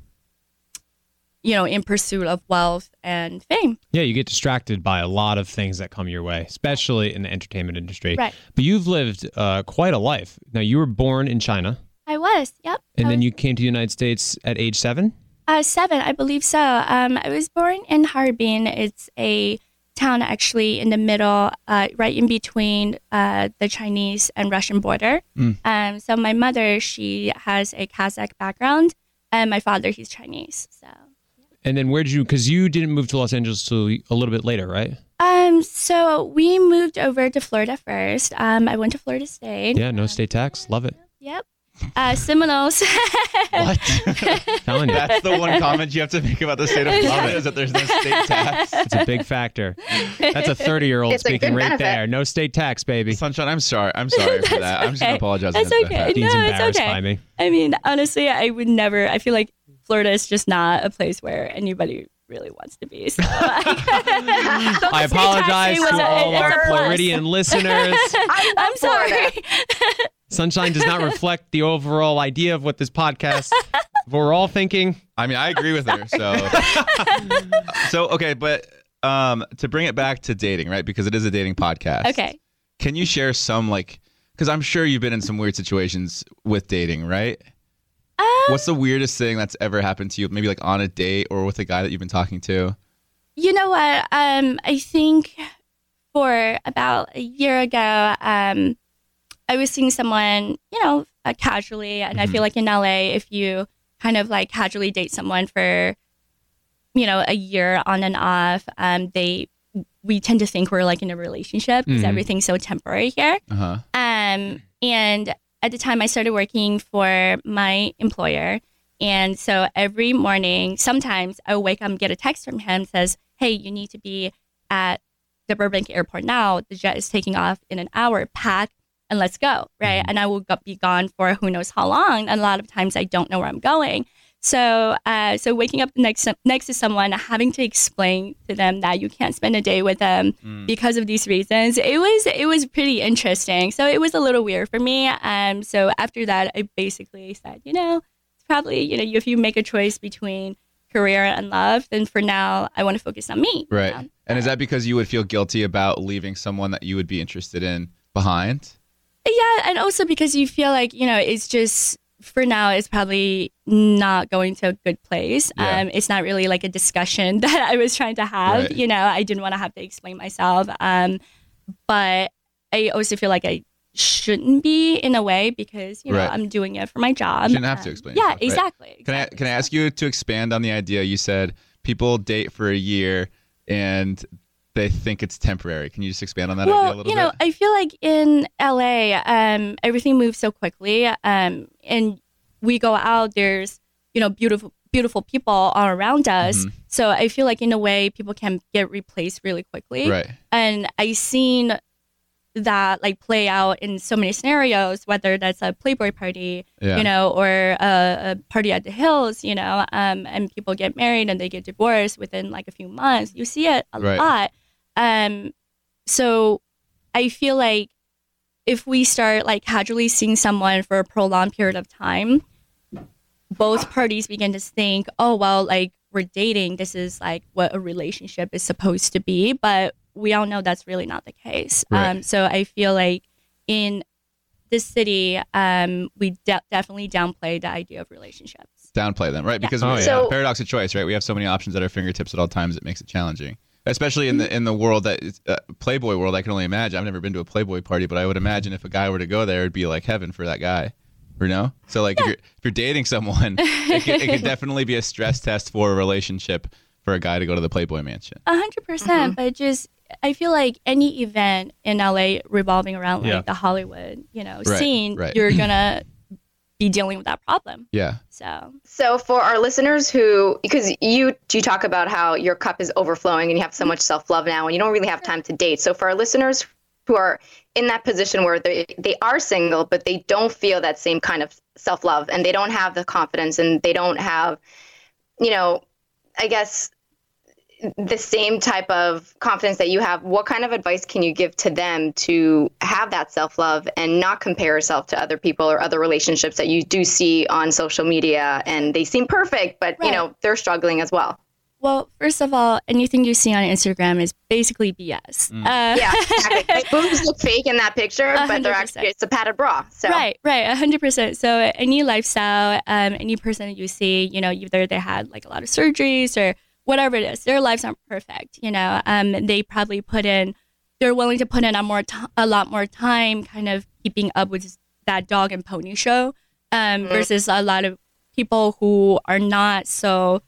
you know, in pursuit of wealth and fame. Yeah, you get distracted by a lot of things that come your way, especially in the entertainment industry. Right. But you've lived uh, quite a life. Now, you were born in China. I was, yep. And I then was, you came to the United States at age seven? Uh, seven, I believe so. Um, I was born in Harbin. It's a town actually in the middle, uh, right in between uh, the Chinese and Russian border. Mm. Um, so my mother, she has a Kazakh background, and my father, he's Chinese. So. And then where did you, because you didn't move to Los Angeles till a little bit later, right? Um, so we moved over to Florida first. Um, I went to Florida State. Yeah, no um, state tax. Love it. Yep. Uh, Seminoles. What? Telling you. That's the one comment you have to make about the state of Florida, is that there's no state tax. It's a big factor. That's a thirty-year-old It's a speaking good right benefit. there. No state tax, baby. Sunshine, I'm sorry. I'm sorry for that. I'm just going to okay. apologize. That's against okay. that. Dean's No, it's embarrassed okay. by me. I mean, honestly, I would never, I feel like Florida is just not a place where anybody really wants to be. So I, I apologize to all our Floridian listeners. I love I'm sorry. Florida. Sunshine does not reflect the overall idea of what this podcast we're all thinking. I mean, I agree with her. So, so okay, but um, to bring it back to dating, right? Because it is a dating podcast. Okay. Can you share some, like, because I'm sure you've been in some weird situations with dating, right? Um, What's the weirdest thing that's ever happened to you? Maybe like on a date or with a guy that you've been talking to? You know what? Um, I think for about a year ago, um, I was seeing someone, you know, uh, casually. And Mm-hmm. I feel like in L A, if you kind of like casually date someone for, you know, a year on and off, um, they, we tend to think we're like in a relationship because Mhm. everything's so temporary here. Uh-huh. Um, and at the time I started working for my employer. And so every morning, sometimes I would wake up and get a text from him that says, hey, you need to be at the Burbank airport now. The jet is taking off in an hour. Pack and let's go, right? Mm-hmm. And I will go- be gone for who knows how long. And a lot of times I don't know where I'm going. So uh, so waking up next next to someone, having to explain to them that you can't spend a day with them Mm. because of these reasons, it was it was pretty interesting. So it was a little weird for me. Um, so after that, I basically said, you know, it's probably, you know, if you make a choice between career and love, then for now, I want to focus on me. you Right. know? And is that because you would feel guilty about leaving someone that you would be interested in behind? Yeah, and also because you feel like, you know, it's just for now, it's probably not going to a good place. Yeah. Um, it's not really like a discussion that I was trying to have. Right. You know, I didn't want to have to explain myself. Um, but I also feel like I shouldn't be in a way because, you know, Right. I'm doing it for my job. You shouldn't have to Um, explain Yeah, yourself, right? exactly, Can I exactly. can I ask you to expand on the idea? You said people date for a year and they think it's temporary. Can you just expand on that idea a Well, little you know, bit? I feel like in L A, um, everything moves so quickly, um, and we go out. There's, you know, beautiful, beautiful people all around us. Mhm. So I feel like in a way, people can get replaced really quickly. Right. And I've seen that like play out in so many scenarios, whether that's a Playboy party, Yeah. you know, or a, a party at the hills, you know, um, and people get married and they get divorced within like a few months. You see it a Right. lot. Um, so I feel like if we start like casually seeing someone for a prolonged period of time, both parties begin to think, oh, well, like we're dating. This is like what a relationship is supposed to be. But we all know that's really not the case. Right. Um, so I feel like in this city, um, we de- definitely downplay the idea of relationships. Downplay them, right? Yeah. Because Oh, we- yeah. So- paradox of choice, right? We have so many options at our fingertips at all times. It makes it challenging, especially in the in the world that is, uh, Playboy world. I can only imagine. I've never been to a Playboy party, but I would imagine if a guy were to go there, it'd be like heaven for that guy. You know? So like if you're if you're dating someone, it could, it could definitely be a stress test for a relationship for a guy to go to the Playboy mansion. A hundred percent. But just, I feel like any event in L A revolving around like Yeah. the Hollywood, you know, Right, scene, right. you're gonna be dealing with that problem. Yeah. So So for our listeners who, because you you talk about how your cup is overflowing and you have so much self love now and you don't really have time to date. So for our listeners who are in that position where they they are single but they don't feel that same kind of self love and they don't have the confidence and they don't have, you know, I guess the same type of confidence that you have, what kind of advice can you give to them to have that self-love and not compare yourself to other people or other relationships that you do see on social media and they seem perfect, but you Right. know, they're struggling as well. well, first of all, anything you see on Instagram is basically B S. Uh, Yeah, exactly. Like, boobs look fake in that picture, A but hundred they're percent. actually, it's a padded bra. So Right, right, a hundred percent. So any lifestyle, um, any person that you see, you know, either they had like a lot of surgeries or whatever it is, their lives aren't perfect. You know, um, they probably put in, they're willing to put in a more, t- a lot more time, kind of keeping up with that dog and pony show, um, versus a lot of people who are not so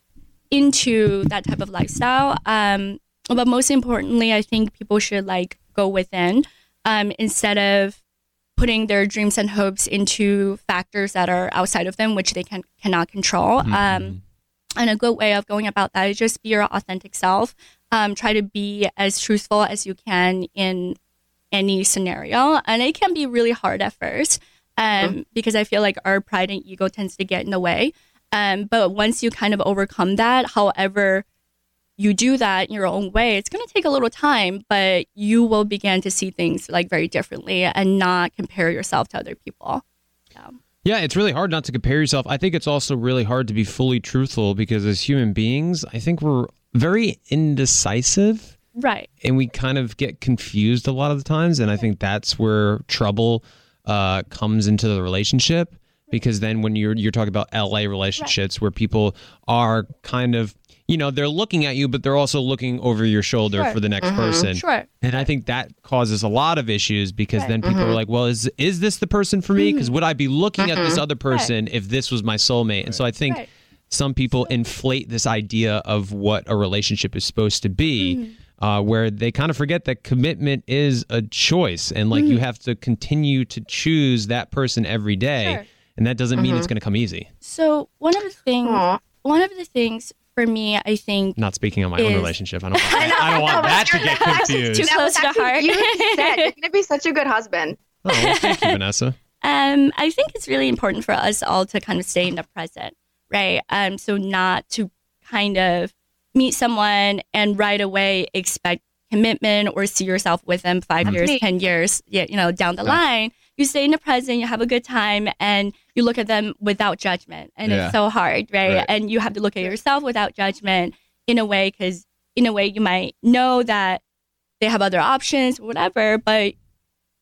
into that type of lifestyle. Um, but most importantly, I think people should like go within, um, instead of putting their dreams and hopes into factors that are outside of them, which they can cannot control. Um, and a good way of going about that is just be your authentic self. Um, try to be as truthful as you can in any scenario, and it can be really hard at first, um, because I feel like our pride and ego tends to get in the way. Um, but once you kind of overcome that, however you do that in your own way, it's going to take a little time, but you will begin to see things like very differently and not compare yourself to other people. So. Yeah, it's really hard not to compare yourself. I think it's also really hard to be fully truthful because as human beings, I think we're very indecisive Right. and we kind of get confused a lot of the times. And I think that's where trouble uh, comes into the relationship, because then when you're you're talking about L A relationships where people are kind of, you know, they're looking at you, but they're also looking over your shoulder Sure. for the next person. Sure. And I think that causes a lot of issues because Right. then people are like, well, is is this the person for me? Because would I be looking at this other person if this was my soulmate? And so I think Right. some people inflate this idea of what a relationship is supposed to be, uh, where they kind of forget that commitment is a choice. And like you have to continue to choose that person every day. Sure. And that doesn't mean it's going to come easy. So one of the things, Aw. one of the things for me, I think, Not speaking on my own Is- relationship. I don't want, I don't want but that to you're get not- confused. Too That close was to the actually heart. beautifully said. You're going to be such a good husband. Oh, well, thank you, Vanessa. Um, I think it's really important for us all to kind of stay in the present, right? Um, so not to kind of meet someone and right away expect commitment or see yourself with them five years, me. ten years, yeah, you know, down the line. You stay in the present, you have a good time, and you look at them without judgment, and Yeah. it's so hard, right? Right. And you have to look at yourself without judgment in a way, because in a way you might know that they have other options, whatever, but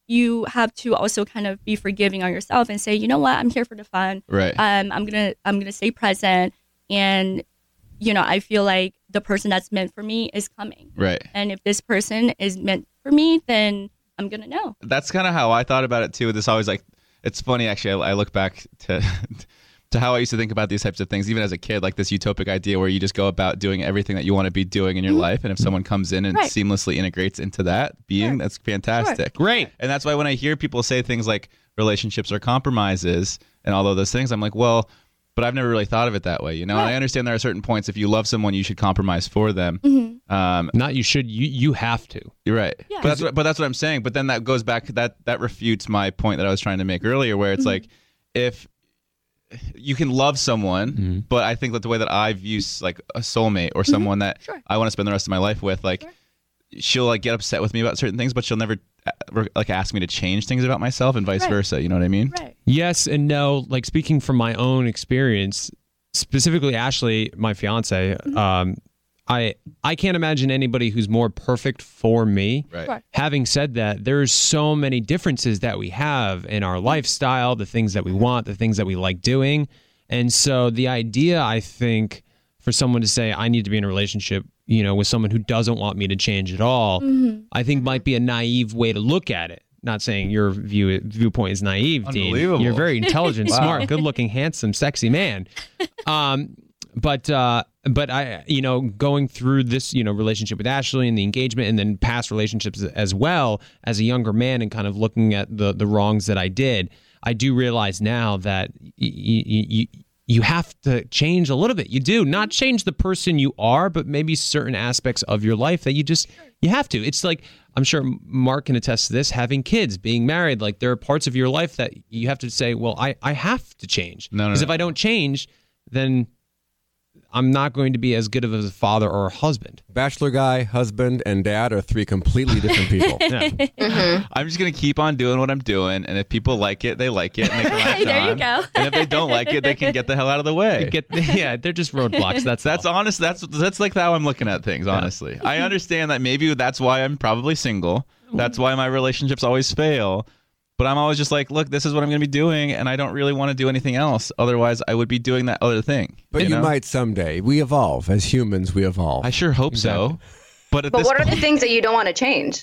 you have to also kind of be forgiving on yourself and say, you know what, I'm here for the fun. Right. Um, I'm gonna I'm gonna stay present, and you know, I feel like the person that's meant for me is coming. Right. And if this person is meant for me, then I'm gonna know. That's kind of how I thought about it too. This always like, it's funny actually. I, I look back to to how I used to think about these types of things, even as a kid, like this utopic idea where you just go about doing everything that you want to be doing in your mm-hmm. life, and if someone comes in and right. seamlessly integrates into that being, sure. that's fantastic. Sure. Great. And that's why when I hear people say things like relationships are compromises and all of those things, I'm like, well, but I've never really thought of it that way, you know. Right. And I understand there are certain points if you love someone, you should compromise for them. Mm-hmm. Um, Not you should, you you have to. You're right. Yeah. But that's what, but that's what I'm saying. But then that goes back, that that refutes my point that I was trying to make earlier, where it's mm-hmm. like, if you can love someone, mm-hmm. but I think that the way that I view like a soulmate or someone mm-hmm. that sure. I want to spend the rest of my life with, like sure. she'll like get upset with me about certain things, but she'll never like ask me to change things about myself, and vice right. versa. You know what I mean? Right. Yes and no. Like speaking from my own experience, specifically Ashley, my fiance, mm-hmm. um, I I can't imagine anybody who's more perfect for me. Right. Right. Having said that, there's so many differences that we have in our lifestyle, the things that we want, the things that we like doing. And so the idea, I think, for someone to say, I need to be in a relationship, you know, with someone who doesn't want me to change at all, mm-hmm. I think might be a naive way to look at it. Not saying your view viewpoint is naive, Dean. You're very intelligent, wow. smart, good-looking, handsome, sexy man. Um, but uh, but I, you know, going through this, you know, relationship with Ashley and the engagement, and then past relationships as well as a younger man, and kind of looking at the the wrongs that I did, I do realize now that y- y- y- you have to change a little bit. You do not change the person you are, but maybe certain aspects of your life that you just you have to. It's like, I'm sure Mark can attest to this, having kids, being married. Like there are parts of your life that you have to say, well, I, I have to change. No, no, because no. if I don't change, then I'm not going to be as good of a father or a husband. Bachelor guy, husband, and dad are three completely different people. Yeah. Mm-hmm. I'm just going to keep on doing what I'm doing, and if people like it, they like it, and they can latch There you on. go. And if they don't like it, they can get the hell out of the way. Get, yeah, they're just roadblocks. That's That's all. honest. That's that's like how I'm looking at things, honestly. I understand that maybe that's why I'm probably single. That's why my relationships always fail. But I'm always just like, look, this is what I'm going to be doing, and I don't really want to do anything else. Otherwise, I would be doing that other thing. But you, know? might someday. We evolve. As humans, we evolve. I sure hope Exactly. so. But at But this what are point, the things that you don't want to change?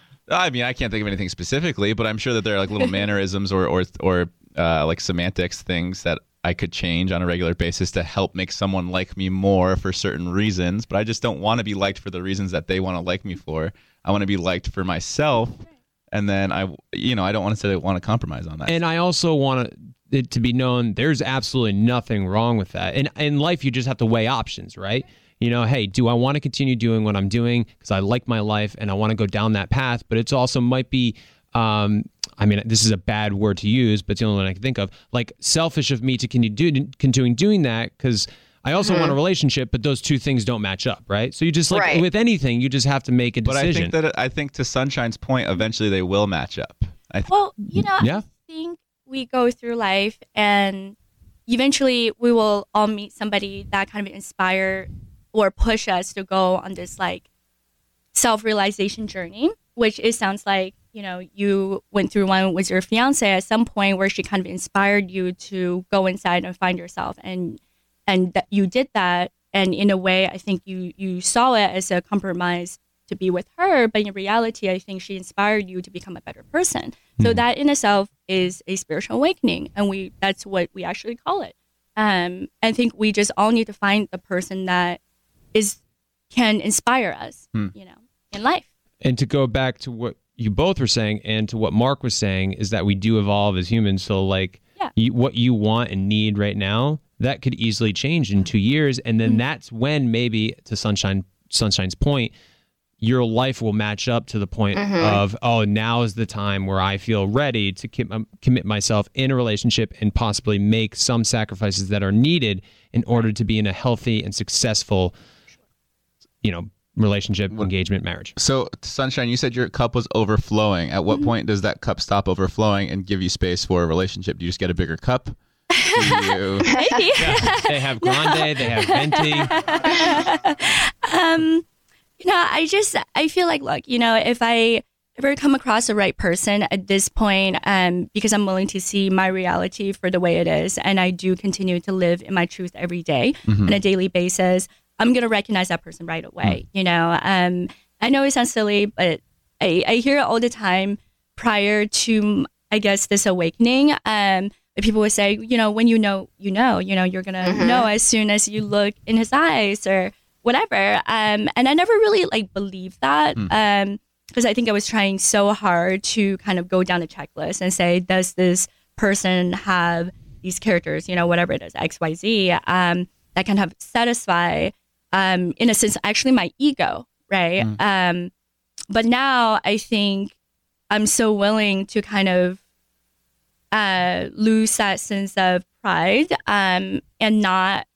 I mean, I can't think of anything specifically, but I'm sure that there are like little mannerisms or or or uh, like semantics things that I could change on a regular basis to help make someone like me more for certain reasons. But I just don't want to be liked for the reasons that they want to like me for. I want to be liked for myself. And then I, you know, I don't want to say I want to compromise on that. And I also want it to be known there's absolutely nothing wrong with that. And in life, you just have to weigh options, right? You know, hey, do I want to continue doing what I'm doing because I like my life and I want to go down that path? But it's also might be, um, I mean, this is a bad word to use, but it's the only one I can think of, like selfish of me to continue, do, continue doing that because I also mm-hmm. want a relationship, but those two things don't match up, right? So you just like Right. with anything, you just have to make a but decision. I think that I think to Sunshine's point, eventually they will match up. I th- Well, you know, Yeah. I think we go through life and eventually we will all meet somebody that kind of inspire or push us to go on this like self-realization journey, which it sounds like, you know, you went through one with your fiance at some point where she kind of inspired you to go inside and find yourself. And and that you did that. And in a way, I think you, you saw it as a compromise to be with her. But in reality, I think she inspired you to become a better person. So Mhm. that in itself is a spiritual awakening. And we that's what we actually call it. Um, I think we just all need to find the person that is can inspire us, Hmm. you know, in life. And to go back to what you both were saying and to what Mark was saying is that we do evolve as humans. So like Yeah. you, what you want and need right now, that could easily change in two years. And then Mm-hmm. that's when maybe to Sunshine Sunshine's point, your life will match up to the point Mhm. of, oh, now is the time where I feel ready to com- um, commit myself in a relationship and possibly make some sacrifices that are needed in order to be in a healthy and successful, you know, relationship, engagement, marriage. So, Sunshine, you said your cup was overflowing. At what point does that cup stop overflowing and give you space for a relationship? Do you just get a bigger cup? Do you... Maybe. They have grande, they have venti. um, you know, I just I feel like look, you know, if I ever come across the right person at this point, um, because I'm willing to see my reality for the way it is, and I do continue to live in my truth every day Mm-hmm. on a daily basis, I'm going to recognize that person right away. Mm. You know, um, I know it sounds silly, but I, I hear it all the time prior to, I guess, this awakening. Um, people would say, you know, when you know, you know, you know, you're going to Mhm. know as soon as you look in his eyes or whatever. Um, and I never really like believed that. Mm. Um, because I think I was trying so hard to kind of go down a checklist and say, does this person have these characters, you know, whatever it is, X, Y, Z, um, that kind of satisfy, um, in a sense, actually my ego, right? Mm. Um, but now I think I'm so willing to kind of uh, lose that sense of pride um, and not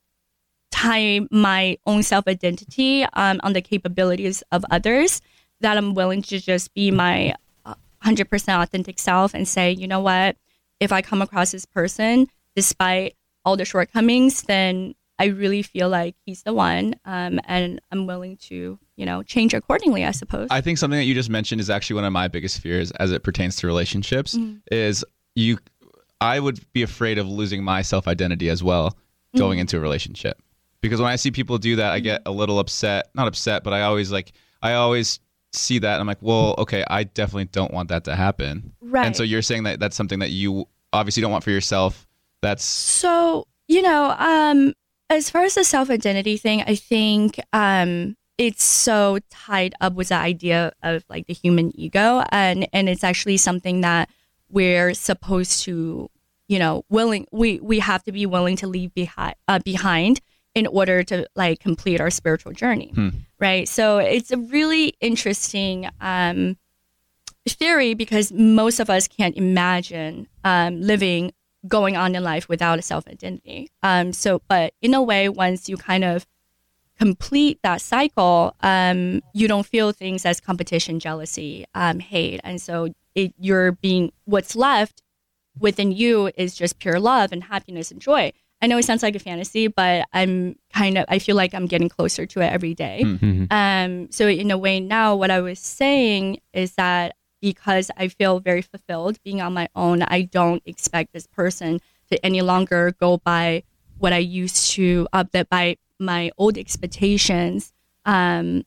tie my own self-identity um, on the capabilities of others, that I'm willing to just be my one hundred percent authentic self and say, you know what, if I come across this person, despite all the shortcomings, then I really feel like he's the one, um, and I'm willing to, you know, change accordingly, I suppose. I think something that you just mentioned is actually one of my biggest fears as it pertains to relationships. Mm. Is you, I would be afraid of losing my self-identity as well going Mm. into a relationship, because when I see people do that, I get a little upset. Not upset, but I always like I always see that and I'm like, well, okay, I definitely don't want that to happen. Right. And so you're saying that that's something that you obviously don't want for yourself. That's So, you know, um, as far as the self-identity thing, I think um, it's so tied up with the idea of like the human ego, and and it's actually something that we're supposed to, you know, willing we we have to be willing to leave behind uh, behind in order to like complete our spiritual journey, Hmm. right? So it's a really interesting um, theory, because most of us can't imagine um, living going on in life without a self-identity. Um, so, but in a way, once you kind of complete that cycle, um, you don't feel things as competition, jealousy, um, hate. And so it, you're being, what's left within you is just pure love and happiness and joy. I know it sounds like a fantasy, but I'm kind of, I feel like I'm getting closer to it every day. Mm-hmm. Um, so in a way now, what I was saying is that because I feel very fulfilled being on my own, I don't expect this person to any longer go by what I used to, uh, that by my old expectations um,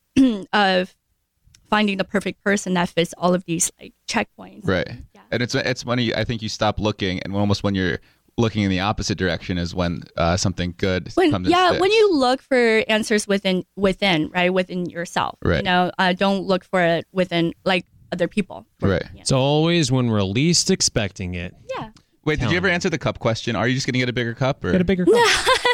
of finding the perfect person that fits all of these like checkpoints. right. Yeah. And it's it's when you, I think you stop looking, and almost when you're looking in the opposite direction is when uh, something good When, comes. yeah, and when sticks. you look for answers within, within, right, within yourself, you Right. know, uh, don't look for it within like other people. Right. Yeah. It's always when we're least expecting it. Yeah. Wait, did Tell you ever me. answer the cup question? Are you just going to get a bigger cup? Or? Get a bigger cup.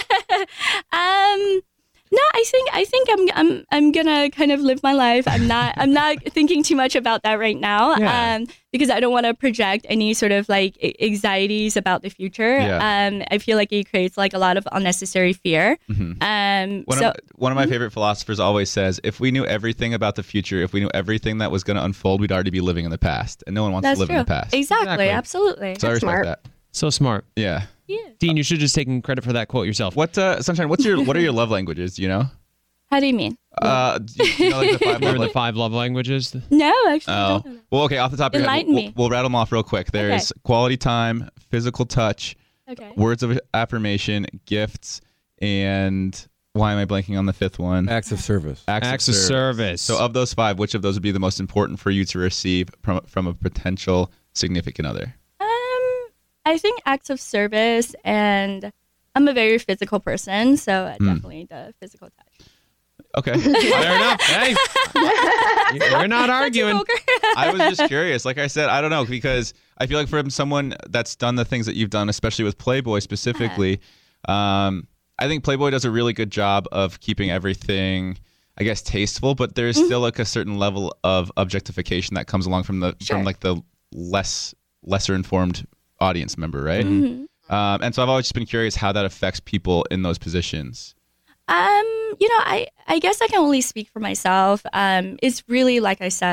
Um, no, I think I think I'm I'm I'm gonna kind of live my life. I'm not I'm not thinking too much about that right now. Yeah. Um, because I don't want to project any sort of like a- anxieties about the future. Yeah. Um, I feel like it creates like a lot of unnecessary fear. Mhm. Um, One, so of, one of my favorite philosophers always says, if we knew everything about the future, if we knew everything that was going to unfold, we'd already be living in the past. And no one wants that's to live true. in the past. Exactly, Exactly. absolutely. So I respect smart. that. So smart. Yeah. Yeah. Dean, you should just take credit for that quote yourself. What, uh, Sunshine, what's your, what are your love languages? Do you know? How do you mean? Uh, do you, do you know like the five What love are the languages? five love languages? No, actually. I Oh, don't know that. well, okay. Off the top of your head, Enlighten we'll, me. we'll rattle them off real quick. There's quality time, physical touch, Okay. words of affirmation, gifts, and why am I blanking on the fifth one? Acts of service. Acts of service. So of those five, which of those would be the most important for you to receive from, from a potential significant other? Um, I think acts of service, and I'm a very physical person, so uh, Hmm. definitely the physical touch. Okay. Fair enough. Hey, we're not arguing. Poker. I was just curious. Like I said, I don't know, because I feel like from someone that's done the things that you've done, especially with Playboy specifically, um, I think Playboy does a really good job of keeping everything, I guess, tasteful, but there's Mm-hmm. still like a certain level of objectification that comes along from the Sure. from like the less lesser informed audience member, right? Mhm. Um, and so I've always just been curious how that affects people in those positions. Um, you know, I, I guess I can only speak for myself. Um, it's really, like I said,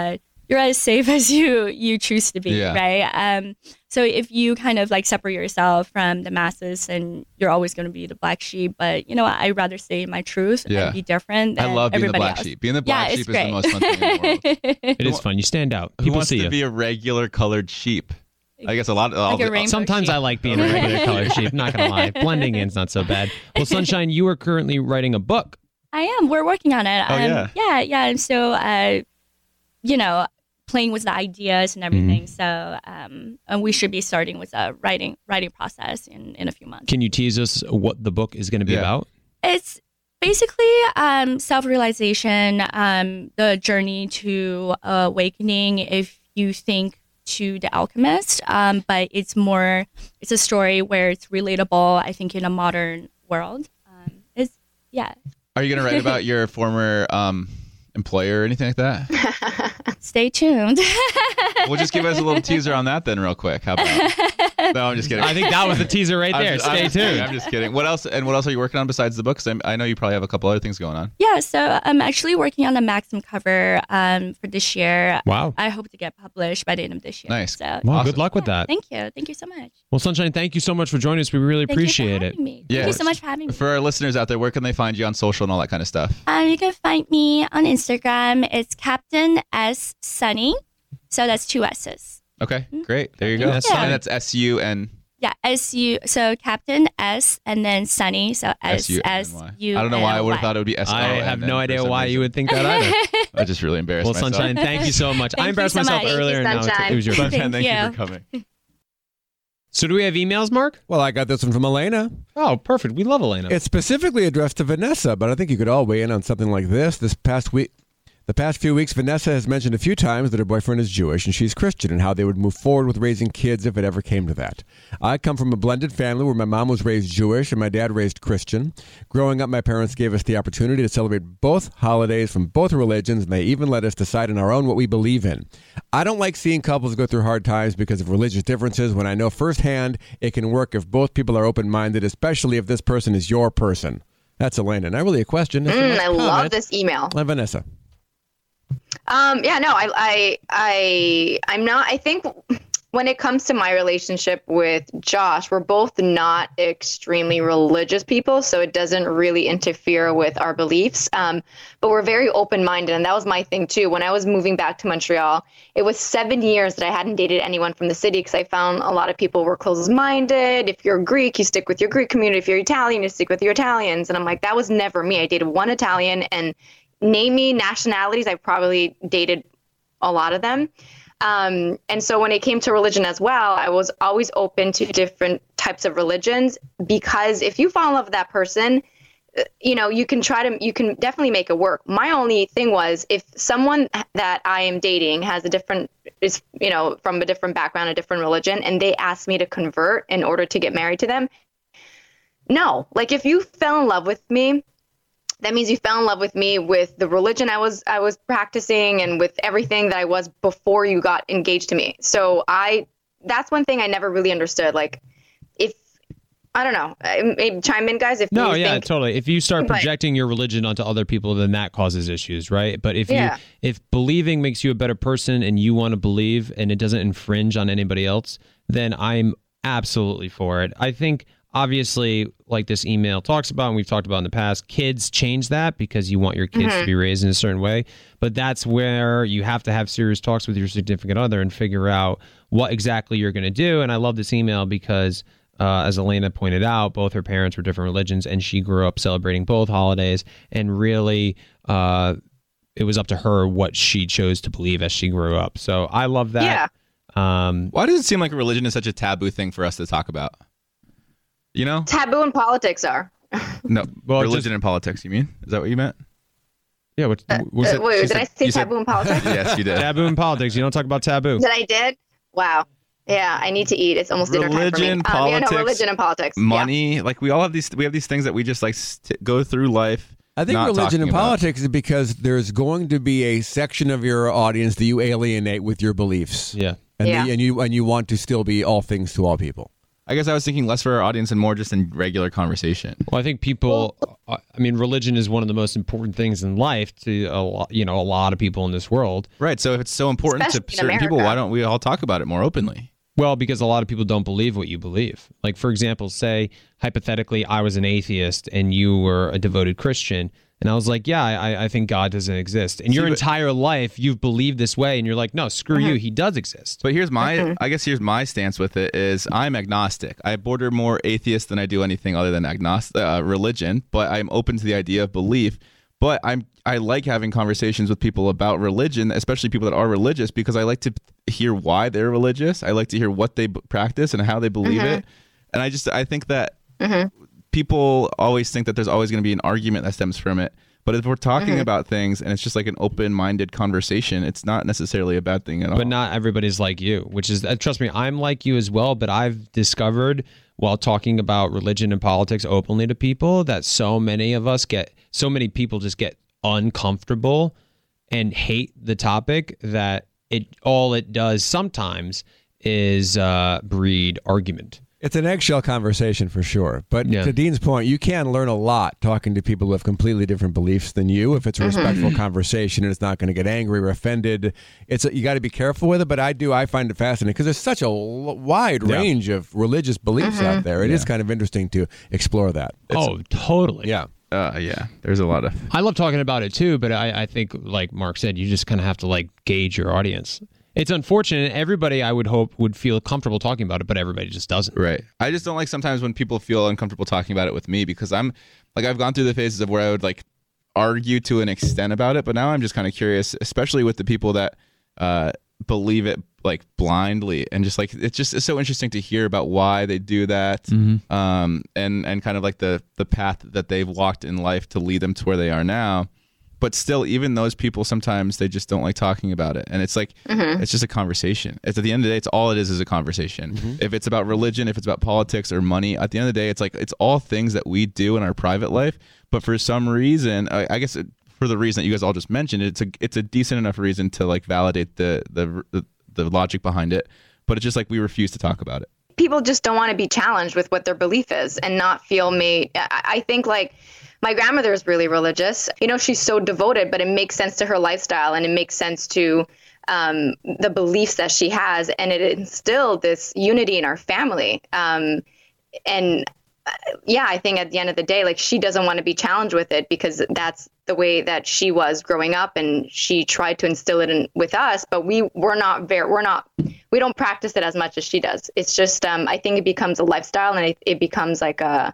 you're as safe as you you choose to be, Yeah. right? Um, so if you kind of like separate yourself from the masses, and you're always going to be the black sheep, but you know what? I'd rather say my truth Yeah. and be different than I love being the everybody black else. sheep. Being the black Yeah, sheep it's is great. the most fun thing in the world. It is fun. You stand out. Who People wants see to you. be a regular colored sheep? I guess a lot. Like a of rainbow Sometimes sheep. I like being a regular colored sheep. Not gonna lie, blending in's not so bad. Well, Sunshine, you are currently writing a book. I am. We're working on it. Oh, um, yeah. yeah, yeah. And so, uh, you know, playing with the ideas and everything. Mm-hmm. So, um, and we should be starting with a writing writing process in in a few months. Can you tease us what the book is going to be Yeah. about? It's basically um, self-realization, um, the journey to uh, awakening. If you think to The Alchemist, um, but it's more, it's a story where it's relatable, I think, in a modern world. Um, it's, yeah, Are you going to write about your former um, employer or anything like that? stay tuned. Well, just give us a little teaser on that then, real quick. How about? No, I'm just kidding. I think that was the teaser right I'm there. just- I'm Stay just kidding. tuned. I'm just kidding. What else? And what else are you working on besides the books? I'm, I know you probably have a couple other things going on. Yeah, so I'm actually working on a Maxim cover um, for this year. Wow. I hope to get published by the end of this year. Nice. So, Well, Awesome. good luck with that. thank you. Thank you so much. Well, Sunshine, thank you so much for joining us. We really Thank appreciate you for it. having me. Yeah. Thank you so much for having me. For our listeners out there, where can they find you on social and all that kind of stuff? Um, you can find me on Instagram. It's Captain S Sunny. So that's two S's. Okay, great. There you go. Yeah, Sunny. And that's S U N. Yeah, S U. So Captain S and then Sunny. So S S U. I don't know why I would have thought it would be S O N. I have no for idea some why reason. you would think that either. I just really embarrassed Well, myself. Sunshine, thank you so much. I Thank you embarrassed so myself much. Thank earlier, you, and now it's, Sunshine. it was your turn. Sunshine, thank you you. for coming. So, do we have emails, Mark? Well, I got this one from Elena. Oh, perfect. We love Elena. It's specifically addressed to Vanessa, but I think you could all weigh in on something like this. This past week, the past few weeks, Vanessa has mentioned a few times that her boyfriend is Jewish and she's Christian, and how they would move forward with raising kids if it ever came to that. I come from a blended family where my mom was raised Jewish and my dad raised Christian. Growing up, my parents gave us the opportunity to celebrate both holidays from both religions, and they even let us decide on our own what we believe in. I don't like seeing couples go through hard times because of religious differences when I know firsthand it can work if both people are open-minded, especially if this person is your person. That's Elena. Not really a question. It's a Mm, nice I love comment. this email. Uh, Vanessa. Um, yeah, no, I, I, I, I'm not. I think when it comes to my relationship with Josh, we're both not extremely religious people, so it doesn't really interfere with our beliefs. Um, but we're very open-minded, and that was my thing too. When I was moving back to Montreal, it was seven years that I hadn't dated anyone from the city because I found a lot of people were closed-minded. If you're Greek, you stick with your Greek community. If you're Italian, you stick with your Italians. And I'm like, that was never me. I dated one Italian, and name me nationalities, I probably dated a lot of them. Um, and so when it came to religion as well, I was always open to different types of religions, because if you fall in love with that person, you know, you can try to, you can definitely make it work. My only thing was, if someone that I am dating has a different, is, you know, from a different background, a different religion, and they ask me to convert in order to get married to them, no. Like, if you fell in love with me, that means you fell in love with me with the religion I was I was practicing and with everything that I was before you got engaged to me. So I that's one thing I never really understood. Like, if I don't know, maybe chime in, guys. If No, you yeah, think, totally. If you start But- projecting your religion onto other people, then that causes issues, right? But if Yeah. you if believing makes you a better person and you want to believe and it doesn't infringe on anybody else, then I'm absolutely for it. I think obviously, like this email talks about, and we've talked about in the past, kids change that because you want your kids Mm-hmm. to be raised in a certain way. But that's where you have to have serious talks with your significant other and figure out what exactly you're going to do. And I love this email because, uh, as Elena pointed out, both her parents were different religions, and she grew up celebrating both holidays. And really, uh, it was up to her what she chose to believe as she grew up. So I love that. yeah, Um, Why does it seem like religion is such a taboo thing for us to talk about? You know? taboo and politics are. No, Well, religion just- and politics, you mean? Is that what you meant? yeah. What, was Uh, it? wait, she did said- I say you said- taboo and politics? Yes, you did. Taboo in politics. You don't talk about taboo. That I did? Wow. Yeah, I need to eat. It's almost dinner time for me. Religion, Um, yeah, no, politics, religion and politics. Yeah. Money, like we all have these. We have these things that we just like st- go through life. I think not religion talking and about. politics is because there's going to be a section of your audience that you alienate with your beliefs. Yeah. And, Yeah. the, and you and you want to still be all things to all people. I guess I was thinking less for our audience and more just in regular conversation. Well, I think people, I mean, religion is one of the most important things in life to a lot, you know, a lot of people in this world. Right. So if it's so important Especially to in certain America. people, why don't we all talk about it more openly? Well, because a lot of people don't believe what you believe. Like, for example, say, hypothetically, I was an atheist and you were a devoted Christian. And I was like, yeah, I, I think God doesn't exist. And See, your but- entire life, you've believed this way. And you're like, no, screw you. He does exist. But here's my, I guess here's my stance with it is I'm agnostic. I border more atheist than I do anything other than agnostic uh, religion, but I'm open to the idea of belief. But I'm I like having conversations with people about religion, especially people that are religious, because I like to hear why they're religious. I like to hear what they b- practice and how they believe Mm-hmm. it. And I just I think that Mm-hmm. people always think that there's always going to be an argument that stems from it. But if we're talking Mm-hmm. about things and it's just like an open-minded conversation, it's not necessarily a bad thing at all. But not everybody's like you, which is, uh, trust me, I'm like you as well. But I've discovered while talking about religion and politics openly to people that so many of us get, so many people just get uncomfortable and hate the topic that it all it does sometimes is uh, breed argument. It's an eggshell conversation for sure. But Yeah. to Dean's point, you can learn a lot talking to people who have completely different beliefs than you. If it's a respectful conversation and it's not going to get angry or offended, it's a, you got to be careful with it. But I do, I find it fascinating because there's such a l- wide Yeah. range of religious beliefs out there. It is kind of interesting to explore that. Oh, totally. Yeah. Uh, yeah, there's a lot of. I love talking about it too, but I, I think, like Mark said, you just kind of have to like gauge your audience. It's unfortunate. Everybody, I would hope, would feel comfortable talking about it, but everybody just doesn't. Right. I just don't like sometimes when people feel uncomfortable talking about it with me because I'm like I've gone through the phases of where I would like argue to an extent about it, but now I'm just kind of curious, especially with the people that uh, believe it like blindly and just like it's just it's so interesting to hear about why they do that, um, and and kind of like the the path that they've walked in life to lead them to where they are now. But still, even those people, sometimes they just don't like talking about it. And it's like, it's just a conversation. It's at the end of the day, it's all it is is a conversation. If it's about religion, if it's about politics or money, at the end of the day, it's like, it's all things that we do in our private life. But for some reason, I, I guess it, for the reason that you guys all just mentioned, it's a it's a decent enough reason to like validate the the the, the logic behind it. But it's just like we refuse to talk about it. People just don't want to be challenged with what their belief is and not feel made. I, I think like my grandmother is really religious. You know, she's so devoted, but it makes sense to her lifestyle and it makes sense to um, the beliefs that she has. And it instilled this unity in our family. Um, and uh, yeah, I think at the end of the day, like she doesn't want to be challenged with it because that's the way that she was growing up, and she tried to instill it in with us. But we we're not very we're not we don't practice it as much as she does. It's just um, I think it becomes a lifestyle, and it, it becomes like a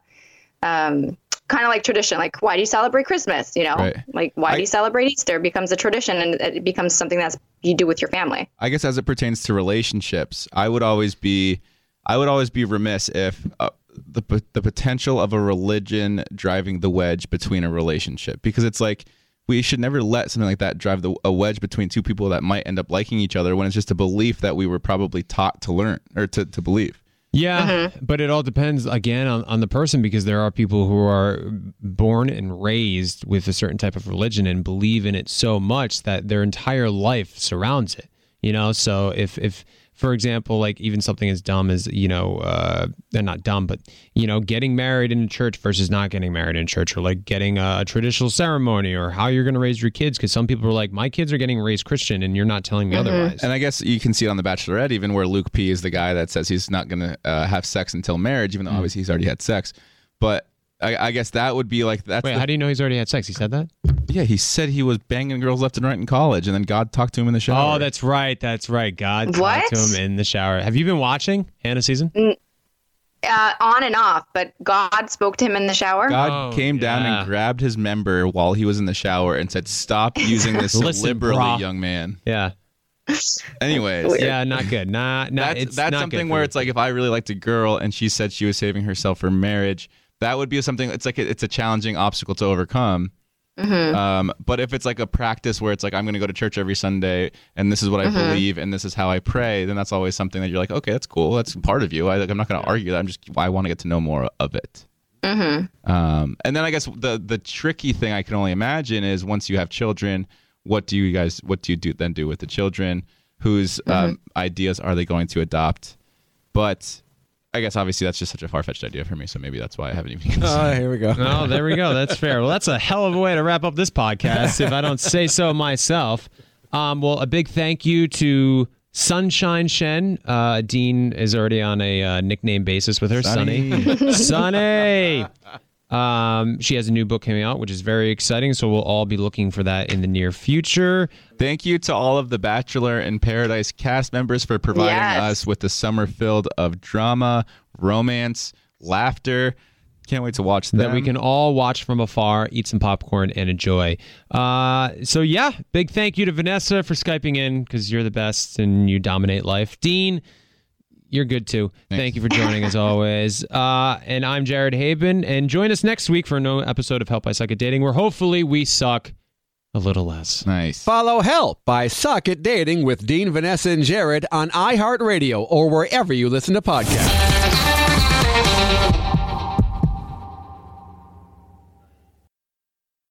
um, kind of like tradition. Like, why do you celebrate Christmas? You know, Right. like why I- do you celebrate Easter? It becomes a tradition, and it becomes something that's you do with your family. I guess as it pertains to relationships, I would always be, I would always be remiss if uh, the the potential of a religion driving the wedge between a relationship, because it's like we should never let something like that drive the, a wedge between two people that might end up liking each other when it's just a belief that we were probably taught to learn or to, to believe. Yeah, but it all depends, again, on, on the person, because there are people who are born and raised with a certain type of religion and believe in it so much that their entire life surrounds it, you know? So if, if for example, like even something as dumb as, you know, uh, they're not dumb, but, you know, getting married in a church versus not getting married in church, or like getting a, a traditional ceremony, or how you're going to raise your kids, because some people are like, my kids are getting raised Christian and you're not telling me otherwise. And I guess you can see it on The Bachelorette, even where Luke P is the guy that says he's not going to uh, have sex until marriage, even though obviously he's already had sex. But I, I guess that would be like that's Wait, the- how do you know he's already had sex? He said that? yeah. He said he was banging girls left and right in college, and then God talked to him in the shower. Oh, that's right. That's right. God What? talked to him in the shower. Have you been watching Hannah season? Uh, on and off, but God spoke to him in the shower. God Oh, came down yeah. and grabbed his member while he was in the shower and said, "Stop using this so Listen, liberally, brah." young man." Yeah. Anyways, Yeah, not good. Not, not, that's it's that's not something good where for it's like if I really liked a girl and she said she was saving herself for marriage, that would be something. It's like a, it's a challenging obstacle to overcome. Um, but if it's like a practice where it's like I'm going to go to church every Sunday and this is what I believe and this is how I pray, then that's always something that you're like, okay, that's cool. That's part of you. I, like, I'm not going to argue that. I'm just I want to get to know more of it. Um, and then I guess the the tricky thing I can only imagine is once you have children, what do you guys what do you do then do with the children? Whose um, ideas are they going to adopt? But I guess obviously that's just such a far-fetched idea for me, so maybe that's why I haven't even considered. Oh, here we go. Oh, there we go. That's fair. Well, that's a hell of a way to wrap up this podcast, if I don't say so myself. Um, well, a big thank you to Sunshine Shen. Uh, Dean is already on a uh, nickname basis with her, Sunny. Sunny! Um, she has a new book coming out, which is very exciting, so we'll all be looking for that in the near future. Thank you to all of the Bachelor in Paradise cast members for providing Yes. us with the summer filled of drama, romance, laughter. Can't wait to watch them. That we can all watch from afar, eat some popcorn, and enjoy. Uh, so, yeah, big thank you to Vanessa for Skyping in, because you're the best and you dominate life. Dean, you're good too. Thanks. Thank you for joining as always. Uh, and I'm Jared Haben. And join us next week for a new episode of Help I Suck at Dating, where hopefully we suck a little less. Nice. Follow Help by Suck at Dating with Dean, Vanessa, and Jared on iHeartRadio or wherever you listen to podcasts.